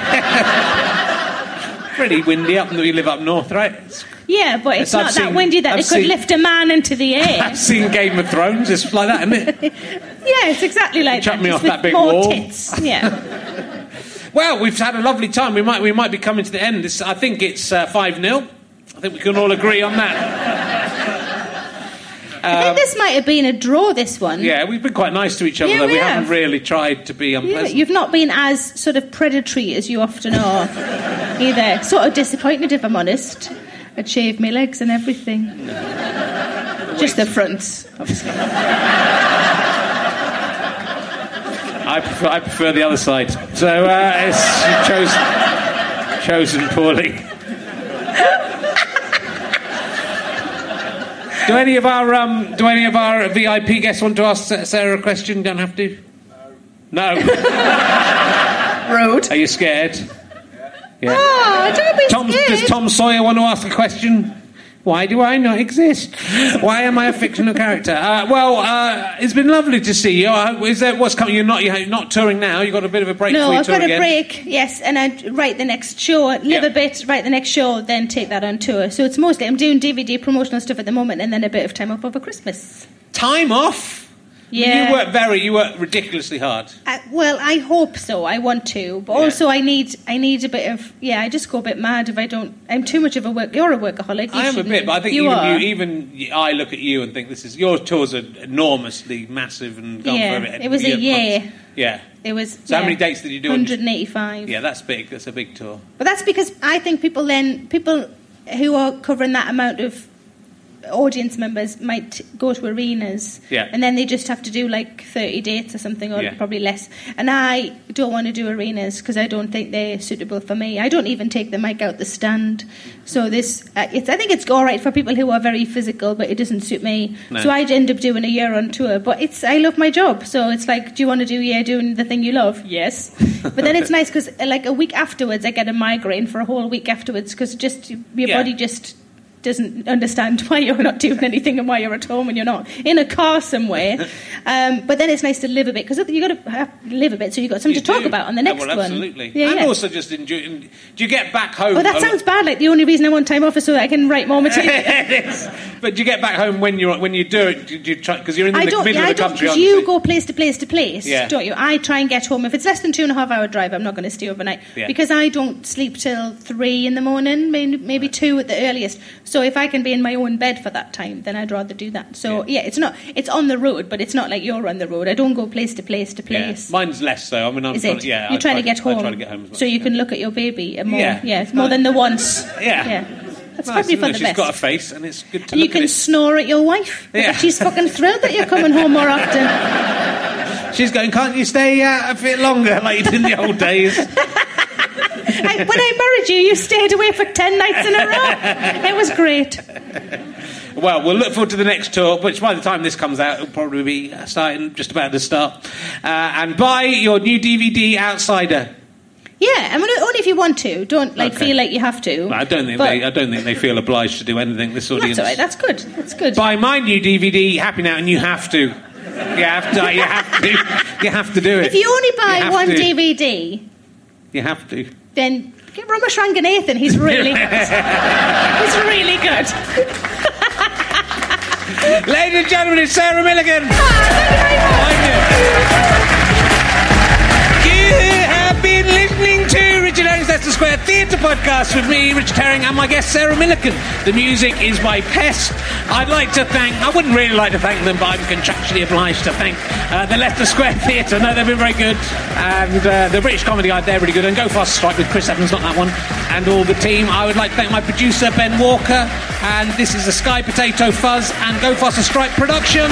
Pretty windy up we live up north, right? Yeah, but it's I've not seen- that windy that I've it could seen- lift a man into the air. I've seen Game of Thrones. It's like that, isn't it? Yeah, it's exactly like Chuck that. me just off with that big more wall. tits. Yeah. Well, we've had a lovely time. We might be coming to the end. I think it's 5-0. I think we can all agree on that. I think this might have been a draw, this one. Yeah, we've been quite nice to each other, Yeah, though. we We have. haven't really tried to be Yeah, unpleasant. you've not been as sort of predatory as you often are either. Sort of disappointed, if I'm honest. I'd shave my legs and everything. Just the fronts, obviously. I prefer the other side. So it's chosen poorly. Do any of our VIP guests want to ask Sarah a question? Don't have to. No. Rude. Are you scared? Yeah. Oh, don't be scared. Does Tom Sawyer want to ask a question? Why do I not exist? Why am I a fictional character? It's been lovely to see you. Is that what's coming? You're not touring now. You've got a bit of a break. No, before you I've tour got a again. break, yes, and I'd write the next show, live a bit, write the next show, then take that on tour. So it's mostly, I'm doing DVD promotional stuff at the moment and then a bit of time off over Christmas. Time off? Yeah. You work ridiculously hard. Well, I hope so. I want to, but also I need a bit of. Yeah, I just go a bit mad if I don't. I'm too much of a work. You're a workaholic. I am a bit, but I think I look at you and think your tours are enormously massive and gone for it. It was a year. Months. Yeah. It was. So how many dates did you do? 185. Yeah, that's big. That's a big tour. But that's because I think people who are covering that amount of audience members might go to arenas, and then they just have to do like 30 dates or something, or probably less. And I don't want to do arenas because I don't think they're suitable for me. I don't even take the mic out the stand. So this, I think it's all right for people who are very physical, but it doesn't suit me. No. So I end up doing a year on tour. But I love my job, so it's like, do you want to do doing the thing you love? Yes. But then it's nice because like a week afterwards, I get a migraine for a whole week afterwards because just your body just doesn't understand why you're not doing anything and why you're at home and you're not in a car somewhere. But then it's nice to live a bit because you got to live a bit, so you've got something to talk about on the next one. Absolutely. And also just enjoy. Do you get back home? Oh, that sounds bad. Like the only reason I want time off is so that I can write more material. It is. But do you get back home when you do it? Do you try because you're in the middle of the country? Because you go place to place to place, don't you? I try and get home. If it's less than 2.5 hour drive, I'm not going to stay overnight because I don't sleep till 3 in the morning, maybe 2 at the earliest. So if I can be in my own bed for that time, then I'd rather do that. So it's on the road, but it's not like you're on the road. I don't go place to place to place. Mine's less so. I mean, you're trying to get home. I try to get home as much so you can look at your baby more. It's more than the once. That's probably for the best. She's got a face, and it's good to and look you can snore at your wife. She's fucking thrilled that you're coming home more often. She's going, can't you stay a bit longer like you did in the old days? When I married you, you stayed away for 10 nights in a row. It was great. Well, we'll look forward to the next tour, which by the time this comes out, it'll probably be starting just about to start. And buy your new DVD, Outsider. Yeah, I mean, only if you want to. Don't feel like you have to. No, I don't think they feel obliged to do anything. This audience. That's all right. That's good. That's good. Buy my new DVD, Happy Now, and you have to. You have to do it. If you only buy one DVD, you have to. Then get Ramesh Ranganathan. He's really good. He's really good. Ladies and gentlemen, it's Sarah Millican. You have been listening to Richard Herring's Leicester Square Theatre Podcast with me, Richard Herring, and my guest, Sarah Millican. The music is by Pest. I wouldn't really like to thank them, but I'm contractually obliged to thank the Leicester Square Theatre. No, they've been very good. And the British Comedy Guide, they're really good. And Go Faster Stripe with Chris Evans, not that one, and all the team. I would like to thank my producer, Ben Walker. And this is a Sky Potato Fuzz and Go Faster Stripe production.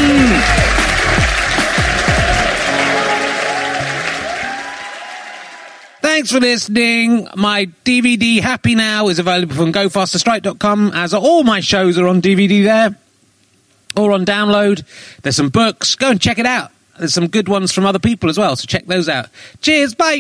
Thanks for listening. My DVD, Happy Now, is available from GoFasterStripe.com, as all my shows are on DVD there, or on download. There's some books. Go and check it out. There's some good ones from other people as well, so check those out. Cheers, bye!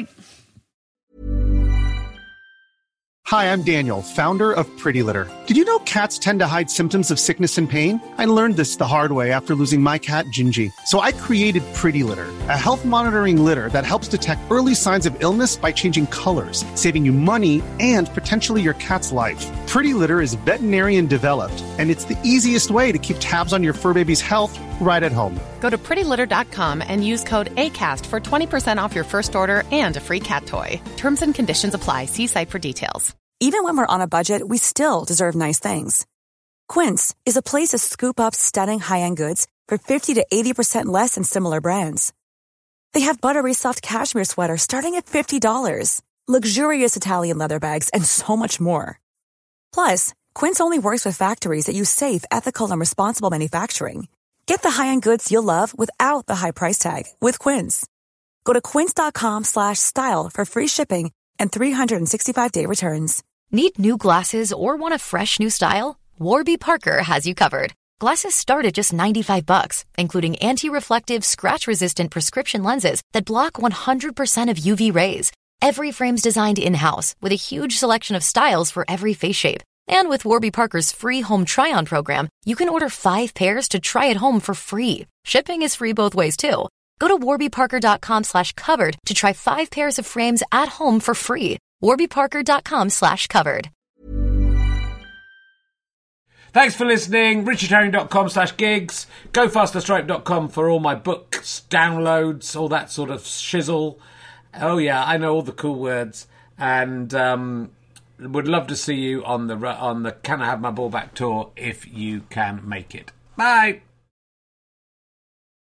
Hi, I'm Daniel, founder of Pretty Litter. Did you know cats tend to hide symptoms of sickness and pain? I learned this the hard way after losing my cat, Gingy. So I created Pretty Litter, a health monitoring litter that helps detect early signs of illness by changing colors, saving you money and potentially your cat's life. Pretty Litter is veterinarian developed, and it's the easiest way to keep tabs on your fur baby's health right at home. Go to prettylitter.com and use code ACAST for 20% off your first order and a free cat toy. Terms and conditions apply. See site for details. Even when we're on a budget, we still deserve nice things. Quince is a place to scoop up stunning high-end goods for 50 to 80% less than similar brands. They have buttery soft cashmere sweaters starting at $50, luxurious Italian leather bags, and so much more. Plus, Quince only works with factories that use safe, ethical, and responsible manufacturing. Get the high-end goods you'll love without the high price tag with Quince. Go to quince.com/style for free shipping and 365-day returns. Need new glasses or want a fresh new style? Warby Parker has you covered. Glasses start at just $95, including anti-reflective, scratch-resistant prescription lenses that block 100% of UV rays. Every frame's designed in-house with a huge selection of styles for every face shape. And with Warby Parker's free home try-on program, you can order 5 pairs to try at home for free. Shipping is free both ways, too. Go to warbyparker.com/covered to try 5 pairs of frames at home for free. warbyparker.com/covered. Thanks for listening. richardherring.com/gigs. GoFasterStripe.com for all my books, downloads, all that sort of shizzle. Oh, yeah, I know all the cool words. And would love to see you on the Can I Have My Ball Back tour if you can make it. Bye.